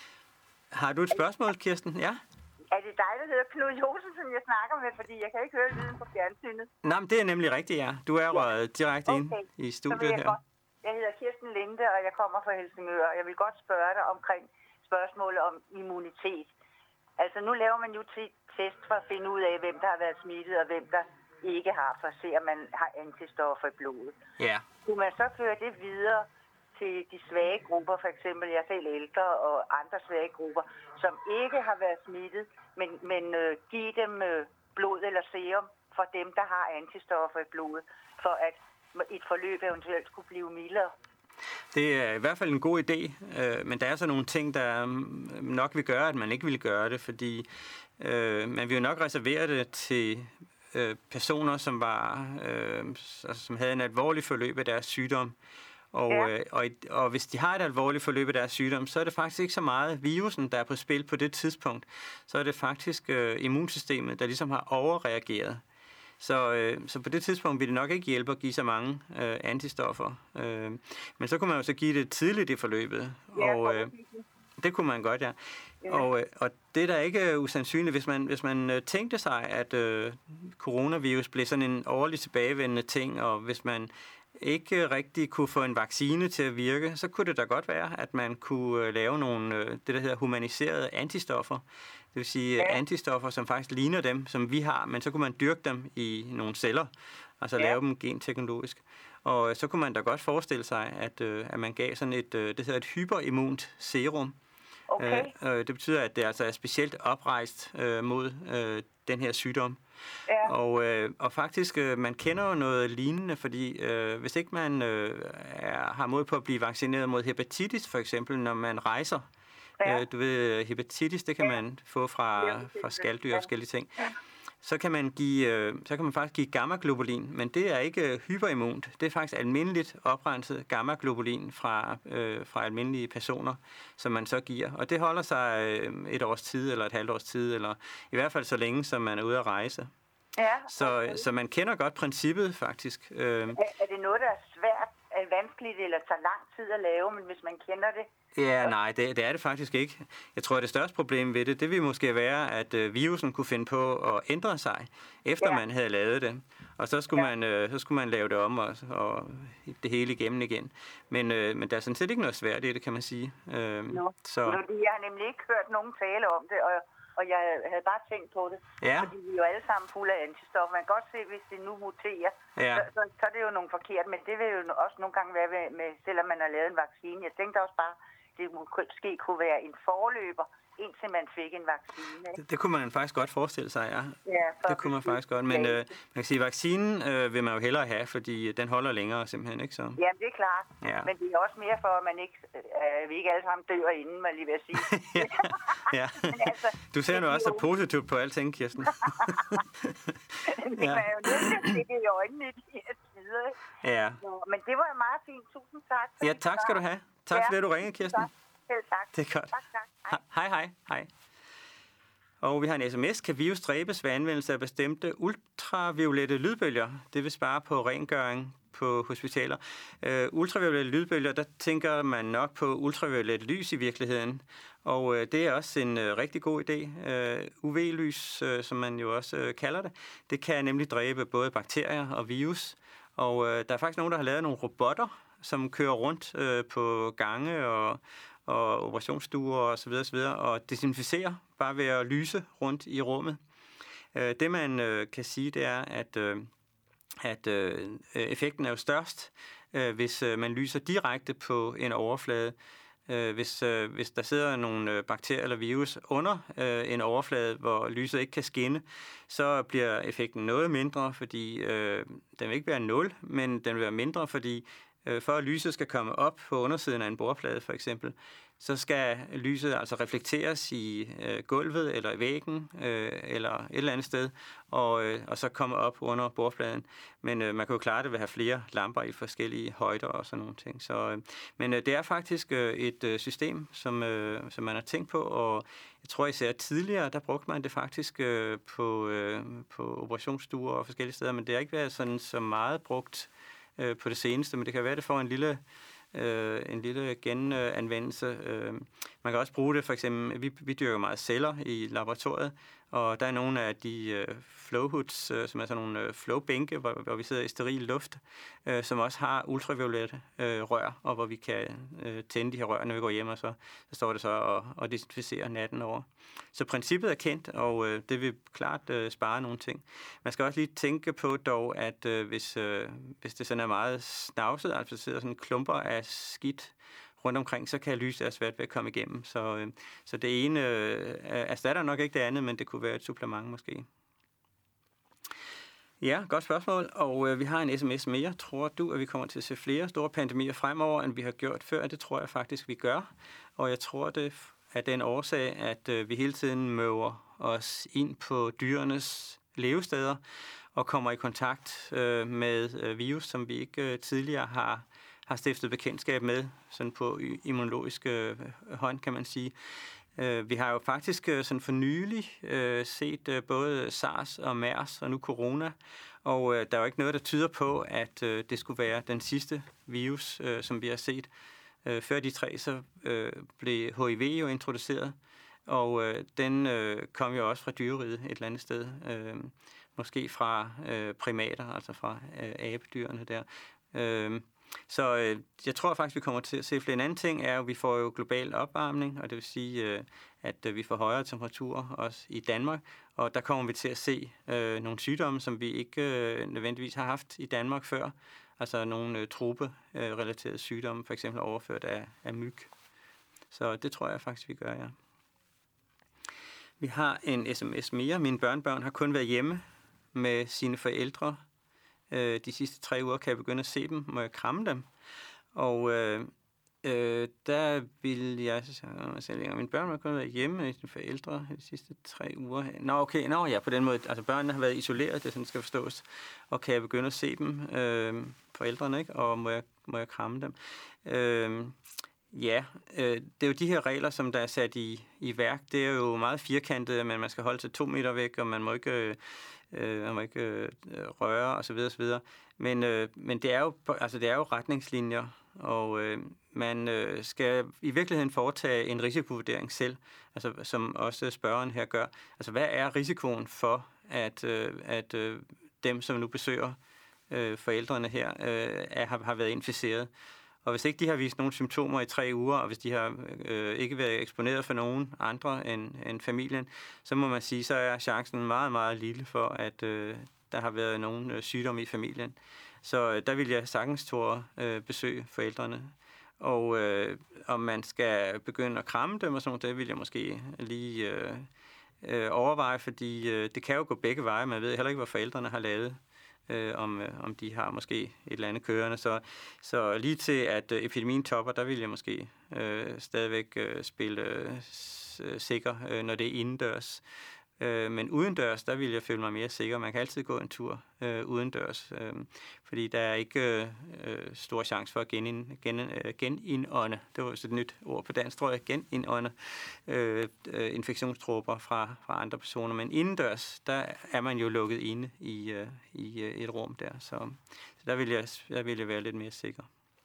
Har du et spørgsmål, Kirsten? Ja? Er det dig, der hedder Knud Josefsen, jeg snakker med, fordi jeg kan ikke høre lyden på fjernsynet? Nej, men det er nemlig rigtigt, ja. Du er røget ja. direkte okay. ind i studiet her. Godt. Jeg hedder Kirsten Linde, og jeg kommer fra Helsingør, og jeg vil godt spørge dig omkring spørgsmålet om immunitet. Altså, nu laver man jo test for at finde ud af, hvem der har været smittet, og hvem der ikke har, for at se, om man har antistoffer i blodet. Ja. Kunne man så føre det videre til de svage grupper, for eksempel jeg selv ældre og andre svage grupper, som ikke har været smittet, men, men øh, give dem øh, blod eller serum for dem, der har antistoffer i blodet, for at et forløb eventuelt skulle blive mildere? Det er i hvert fald en god idé, øh, men der er så nogle ting, der nok vil gøre, at man ikke vil gøre det, fordi øh, man vil jo nok reservere det til øh, personer, som var, øh, som havde en alvorlig forløb af deres sygdom. Og, ja. øh, og, og hvis de har et alvorligt forløb af deres sygdom, så er det faktisk ikke så meget virusen, der er på spil på det tidspunkt. Så er det faktisk øh, immunsystemet, der ligesom har overreageret. Så, øh, så på det tidspunkt vil det nok ikke hjælpe at give så mange øh, antistoffer. Øh, men så kunne man jo så give det tidligt i forløbet. Ja, og øh, det kunne man godt, ja. ja. Og, øh, og det er da ikke usandsynligt, hvis man, hvis man øh, tænkte sig, at øh, coronavirus blev sådan en årlig tilbagevendende ting, og hvis man ikke rigtig kunne få en vaccine til at virke, så kunne det da godt være, at man kunne lave nogle, det der hedder humaniserede antistoffer. Det vil sige ja. antistoffer, som faktisk ligner dem, som vi har, men så kunne man dyrke dem i nogle celler, altså ja. lave dem genteknologisk. Og så kunne man da godt forestille sig, at, at man gav sådan et, det hedder et hyperimmunt serum. Okay. Det betyder, at det altså er specielt oprejst mod den her sygdom. Ja. Og, øh, og faktisk, øh, man kender jo noget lignende, fordi øh, hvis ikke man øh, er, har mod på at blive vaccineret mod hepatitis, for eksempel, når man rejser, ja. øh, du ved, hepatitis, det kan ja. man få fra, fra skaldyr og forskellige ting, ja. så, kan man give, øh, så kan man faktisk give gamma-globulin, men det er ikke hyperimmunt, det er faktisk almindeligt oprenset gamma-globulin fra, øh, fra almindelige personer, som man så giver. Og det holder sig øh, et års tid, eller et halvt års tid, eller i hvert fald så længe, som man er ude at rejse. Ja, okay. så, så man kender godt princippet, faktisk. Øh, er, er det noget, der er svært, er vanskeligt, eller tager lang tid at lave, men hvis man kender det? Ja, nej, det, det er det faktisk ikke. Jeg tror, at det største problem ved det, det ville måske være, at øh, virusen kunne finde på at ændre sig, efter ja. man havde lavet det. Og så skulle, ja. man, øh, så skulle man lave det om og, og det hele igennem igen. Men, øh, men der er sådan set ikke noget svært i det, kan man sige. Øh, Nå. Så. Jeg har nemlig ikke hørt nogen tale om det, og Og jeg havde bare tænkt på det, ja. fordi vi er jo alle sammen fulde af antistoffer. Man kan godt se, hvis det nu muterer, ja. så, så, så er det jo nogle forkert, men det vil jo også nogle gange være med, med selvom man har lavet en vaccine. Jeg tænkte også bare, det måske kunne være en forløber, indtil man fik en vaccine. Det, det kunne man faktisk godt forestille sig, ja. ja det kunne man faktisk godt, men øh, man kan sige, vaccinen øh, vil man jo hellere have, fordi den holder længere simpelthen, ikke så? Jamen, det er klart, ja. men det er også mere for, at man ikke, øh, vi ikke alle sammen dør inden, man lige vil sige. ja. ja. altså, du ser nu også så positivt på alting, Kirsten. det ja. kan jo nødt til at stikke i øjnene i de her tider. Ja. Nå, men det var meget fint. Tusind tak. Ja, tak skal du have. Tak ja. for det, du ringede, Kirsten. Selv tak. Det er godt. Tak, tak. Hej. hej, hej. Og vi har en sms. Kan virus dræbes ved anvendelse af bestemte ultraviolette lydbølger? Det vil spare på rengøring. på hospitaler. Øh, ultraviolette lydbølger, der tænker man nok på ultraviolet lys i virkeligheden, og øh, det er også en øh, rigtig god idé. Øh, U V-lys, øh, som man jo også øh, kalder det, det kan nemlig dræbe både bakterier og virus, og øh, der er faktisk nogen, der har lavet nogle robotter, som kører rundt øh, på gange og, og operationsstuer og så videre, så videre, og desinficerer bare ved at lyse rundt i rummet. Øh, det man øh, kan sige, det er, at, øh, at øh, effekten er jo størst, øh, hvis øh, man lyser direkte på en overflade. Øh, hvis, øh, hvis der sidder nogle øh, bakterier eller virus under øh, en overflade, hvor lyset ikke kan skinne, så bliver effekten noget mindre, fordi øh, den vil ikke være nul, men den vil være mindre, fordi øh, for at lyset skal komme op på undersiden af en bordplade for eksempel, så skal lyset altså reflekteres i øh, gulvet eller i væggen øh, eller et eller andet sted, og, øh, og så komme op under bordpladen. Men øh, man kan jo klare det ved at have flere lamper i forskellige højder og sådan nogle ting. Så, øh, men øh, det er faktisk øh, et øh, system, som, øh, som man har tænkt på, og jeg tror især tidligere, der brugte man det faktisk øh, på, øh, på operationsstuer og forskellige steder, men det har ikke været sådan så meget brugt øh, på det seneste, men det kan være, det får en lille... Øh, en lille genanvendelse. Øh, man kan også bruge det, for eksempel, vi, vi dyrker meget celler i laboratoriet, og der er nogle af de øh, flowhoods, øh, som er sådan nogle øh, flowbænke, hvor, hvor vi sidder i steril luft, øh, som også har ultraviolette øh, rør, og hvor vi kan øh, tænde de her rør, når vi går hjem, og så, så står det så og, og desinficerer natten over. Så princippet er kendt, og øh, det vil klart øh, spare nogle ting. Man skal også lige tænke på dog, at øh, hvis, øh, hvis det sådan er meget snavset, altså sidder sådan klumper af skidt rundt omkring, så kan lyset være svært ved at komme igennem. Så, øh, så det ene øh, erstatter nok ikke det andet, men det kunne være et supplement måske. Ja, godt spørgsmål. Og øh, vi har en sms mere. Tror du, at vi kommer til at se flere store pandemier fremover, end vi har gjort før? Det tror jeg faktisk, vi gør. Og jeg tror, det er den årsag, at øh, vi hele tiden møver os ind på dyrenes levesteder og kommer i kontakt øh, med øh, virus, som vi ikke øh, tidligere har har stiftet bekendtskab med, sådan på immunologisk øh, hånd, kan man sige. Øh, vi har jo faktisk øh, sådan for nylig øh, set øh, både SARS og MERS og nu corona, og øh, der er jo ikke noget, der tyder på, at øh, det skulle være den sidste virus, øh, som vi har set. Øh, før de tre, så øh, blev H I V jo introduceret, og øh, den øh, kom jo også fra dyreriget et eller andet sted, øh, måske fra øh, primater, altså fra øh, abedyrene der. Øh, Så øh, jeg tror faktisk, vi kommer til at se flere. En anden ting er, at vi får jo global opvarmning, og det vil sige, øh, at øh, vi får højere temperaturer også i Danmark, og der kommer vi til at se øh, nogle sygdomme, som vi ikke øh, nødvendigvis har haft i Danmark før. Altså nogle øh, trope-relaterede sygdomme, for eksempel overført af, af myg. Så det tror jeg faktisk, vi gør, ja. Vi har en sms mere. Mine børnebørn har kun været hjemme med sine forældre. De sidste tre uger kan jeg begynde at se dem, må jeg kramme dem. Og øh, øh, der vil jeg... Mine børn har kun været hjemme med sine forældre de sidste tre uger. Nå, okay, nå ja, på den måde. Altså børnene har været isoleret, det sådan skal forstås. Og kan jeg begynde at se dem, øh, forældrene, ikke? Og må jeg, må jeg kramme dem. Øh, ja, øh, det er jo de her regler, som der er sat i, i værk. Det er jo meget firkantet, men man skal holde sig to meter væk, og man må ikke... Øh, Øh, man må ikke øh, røre og så videre og så videre. Men øh, men det er jo altså det er jo retningslinjer, og øh, man øh, skal i virkeligheden foretage en risikovurdering selv, altså som også spørgeren her gør. Altså hvad er risikoen for at øh, at øh, dem som nu besøger øh, forældrene her øh, er, har, har været inficeret? Og hvis ikke de har vist nogle symptomer i tre uger, og hvis de har øh, ikke været eksponeret for nogen andre end, end familien, så må man sige, så er chancen meget, meget lille for, at øh, der har været nogen øh, sygdom i familien. Så øh, der vil jeg sagtens turde øh, besøge forældrene. Og øh, om man skal begynde at kramme dem og sådan noget, det vil jeg måske lige øh, øh, overveje, fordi øh, det kan jo gå begge veje. Man ved heller ikke, hvad forældrene har lavet. Øh, om, øh, om de har måske et eller andet kørende. Så, så lige til, at øh, epidemien topper, der vil jeg måske øh, stadigvæk øh, spille øh, sikker, øh, når det er indendørs. Øh, men udendørs, der vil jeg føle mig mere sikker. Man kan altid gå en tur øh, udendørs, øh, fordi der er ikke øh, stor chance for at genin, gen, øh, genindånde, det var et nyt ord på dansk, tror jeg, genindånde øh, øh, infektionstropper fra, fra andre personer. Men indendørs, der er man jo lukket inde i, øh, i øh, et rum der, så, så der, vil jeg, der vil jeg være lidt mere sikker.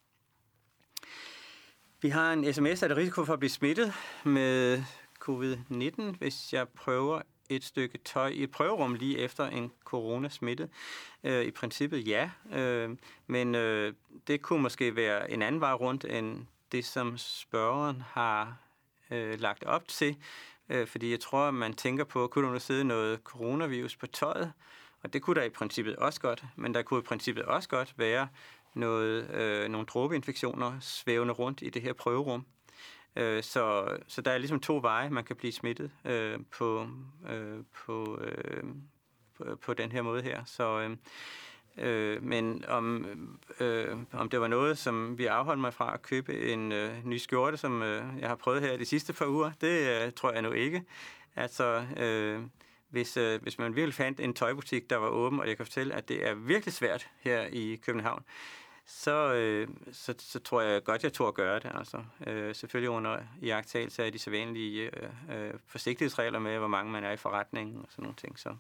Vi har en sms, er der risiko for at blive smittet med covid nitten, hvis jeg prøver et stykke tøj i et prøverum lige efter en coronasmitte? Øh, I princippet ja, øh, men øh, det kunne måske være en anden vej rundt end det, som spørgeren har øh, lagt op til. Øh, fordi jeg tror, man tænker på, kunne der sidde noget coronavirus på tøjet? Og det kunne der i princippet også godt, men der kunne i princippet også godt være noget, øh, nogle dråbeinfektioner svævende rundt i det her prøverum. Øh, så, så der er ligesom to veje, man kan blive smittet øh, på, øh, på, øh, på, på den her måde her. Så, øh, øh, men om, øh, om det var noget, som vi afholdt mig fra at købe en øh, ny skjorte, som øh, jeg har prøvet her de sidste par uger, det øh, tror jeg nu ikke. Altså, øh, hvis, øh, hvis man virkelig fandt en tøjbutik, der var åben, og jeg kan fortælle, at det er virkelig svært her i København, Så, øh, så, så tror jeg godt, jeg tror at gøre det. Altså. Øh, selvfølgelig under iagttagelse af de sædvanlige øh, øh, forsigtighedsregler med, hvor mange man er i forretningen og sådan nogle ting. Så.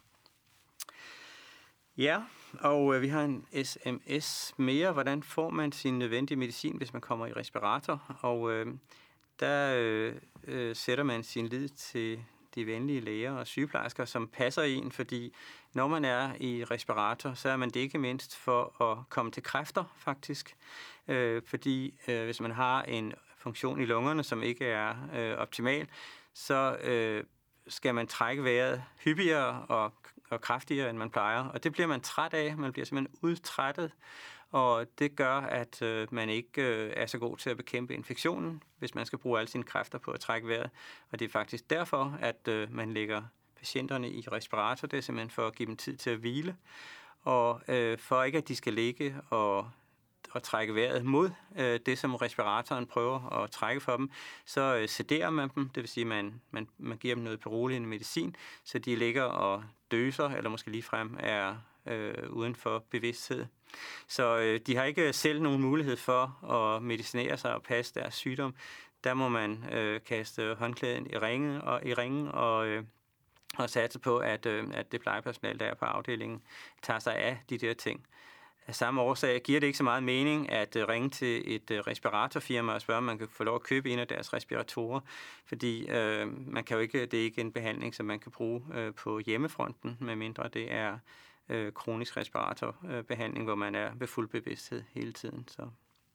Ja, og øh, vi har en sms mere. Hvordan får man sin nødvendige medicin, hvis man kommer i respirator? Og øh, der øh, øh, sætter man sin lid til de venlige læger og sygeplejersker, som passer en, fordi når man er i respirator, så er man det ikke mindst for at komme til kræfter, faktisk. Øh, fordi øh, hvis man har en funktion i lungerne, som ikke er øh, optimal, så øh, skal man trække vejret hyppigere og, og kraftigere, end man plejer. Og det bliver man træt af. Man bliver simpelthen udtrættet. Og det gør, at øh, man ikke øh, er så god til at bekæmpe infektionen, hvis man skal bruge alle sine kræfter på at trække vejret. Og det er faktisk derfor, at øh, man lægger patienterne i respirator. Det er simpelthen for at give dem tid til at hvile. Og øh, for ikke, at de skal ligge og, og trække vejret mod øh, det, som respiratoren prøver at trække for dem, så øh, sederer man dem. Det vil sige, at man, man, man giver dem noget beroligende medicin, så de ligger og døser, eller måske ligefrem er øh, uden for bevidsthed. Så øh, de har ikke selv nogen mulighed for at medicinere sig og passe deres sygdom. Der må man øh, kaste håndklæden i ringen og, i ringen og, øh, og satse på, at, øh, at det plejepersonale, der er på afdelingen, tager sig af de der ting. Af samme årsag giver det ikke så meget mening at øh, ringe til et øh, respiratorfirma og spørge, om man kan få lov at købe en af deres respiratorer, fordi øh, man kan jo ikke, det er ikke en behandling, som man kan bruge øh, på hjemmefronten, medmindre det er Øh, kronisk respiratorbehandling, øh, hvor man er ved fuld bevidsthed hele tiden. Så.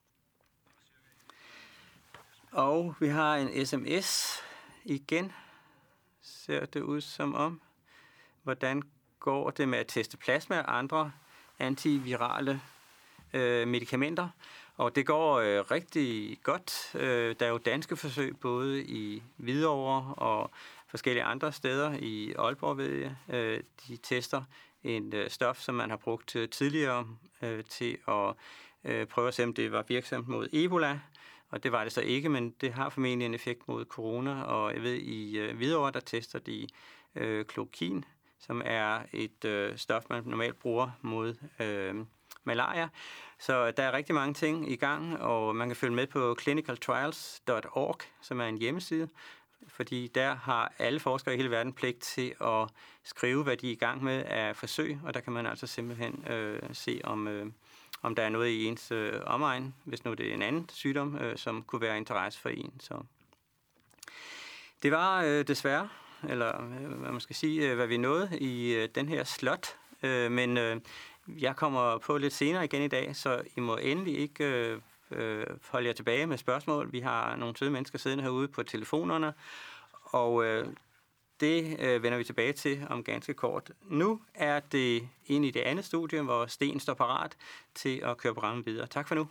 Og vi har en sms igen, ser det ud som om. Hvordan går det med at teste plasma og andre antivirale øh, medicamenter? Og det går øh, rigtig godt. Øh, der er jo danske forsøg både i Hvidovre og forskellige andre steder i Aalborg, ved jeg. Øh, de tester en øh, stof, som man har brugt øh, tidligere øh, til at øh, prøve at se, om det var virksomt mod Ebola. Og det var det så ikke, men det har formentlig en effekt mod corona. Og jeg ved, i øh, Hvidovre, der tester de øh, klokin, som er et øh, stof, man normalt bruger mod øh, malaria. Så der er rigtig mange ting i gang, og man kan følge med på clinical trials dot org, som er en hjemmeside, fordi der har alle forskere i hele verden pligt til at skrive, hvad de er i gang med af forsøg, og der kan man altså simpelthen øh, se, om, øh, om der er noget i ens øh, omegn, hvis nu det er en anden sygdom, øh, som kunne være interesse for en. Så. Det var øh, desværre, eller øh, hvad man skal sige, øh, hvad vi nåede i øh, den her slot, øh, men øh, jeg kommer på lidt senere igen i dag, så I må endelig ikke øh, øh, holde jer tilbage med spørgsmål. Vi har nogle søde mennesker siddende herude på telefonerne, og øh, det øh, vender vi tilbage til om ganske kort. Nu er det inde i det andet studie, hvor Sten står parat til at køre programmet videre. Tak for nu.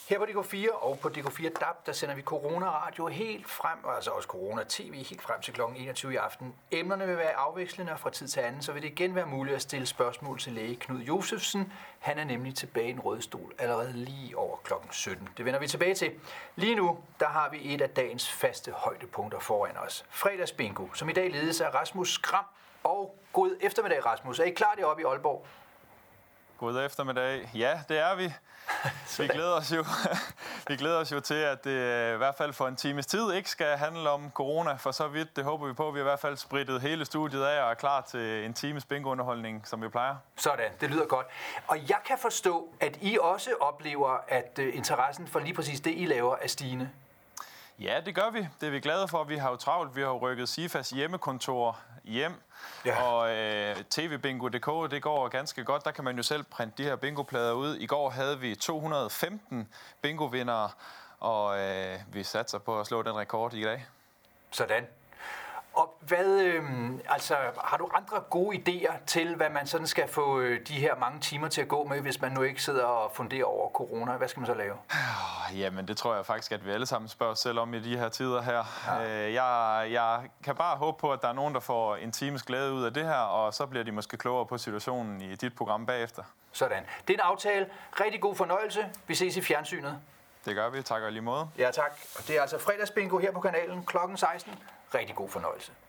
Her på D K fire og på D K fire D A B, der sender vi Corona-radio helt frem, altså også Corona-T V helt frem til klokken enogtyve i aften. Emnerne vil være afvekslende, og fra tid til anden, så vil det igen være muligt at stille spørgsmål til læge Knud Josefsen. Han er nemlig tilbage i en rød stol allerede lige over klokken sytten. Det vender vi tilbage til. Lige nu, der har vi et af dagens faste højdepunkter foran os. Fredagsbingo, som i dag ledes af Rasmus Skram. Og god eftermiddag, Rasmus. Er I klar deroppe i Aalborg? God eftermiddag. Ja, det er vi. Vi glæder os jo, vi glæder os jo til, at det i hvert fald for en times tid ikke skal handle om corona for så vidt. Det håber vi på. Vi har i hvert fald spritet hele studiet af og er klar til en times bingo-underholdning, som vi plejer. Sådan, det lyder godt. Og jeg kan forstå, at I også oplever, at interessen for lige præcis det, I laver, er stigende. Ja, det gør vi. Det er vi glade for. Vi har jo travlt. Vi har jo rykket Sifas hjemmekontor hjem. Ja. Og øh, T V Bingo punktum d k, det går ganske godt. Der kan man jo selv printe de her bingoplader ud. I går havde vi to hundrede og femten bingovindere, og øh, vi satser på at slå den rekord i dag. Sådan. Og hvad, øh, altså, har du andre gode idéer til, hvad man sådan skal få øh, de her mange timer til at gå med, hvis man nu ikke sidder og funderer over corona? Hvad skal man så lave? Jamen, det tror jeg faktisk, at vi alle sammen spørger os selv om i de her tider her. Ja. Øh, jeg, jeg kan bare håbe på, at der er nogen, der får en times glæde ud af det her, og så bliver de måske klogere på situationen i dit program bagefter. Sådan. Det er en aftale. Rigtig god fornøjelse. Vi ses i fjernsynet. Det gør vi. Tak og lige måde. Ja, tak. Og det er altså fredagsbingo her på kanalen klokken seksten. Rigtig god fornøjelse.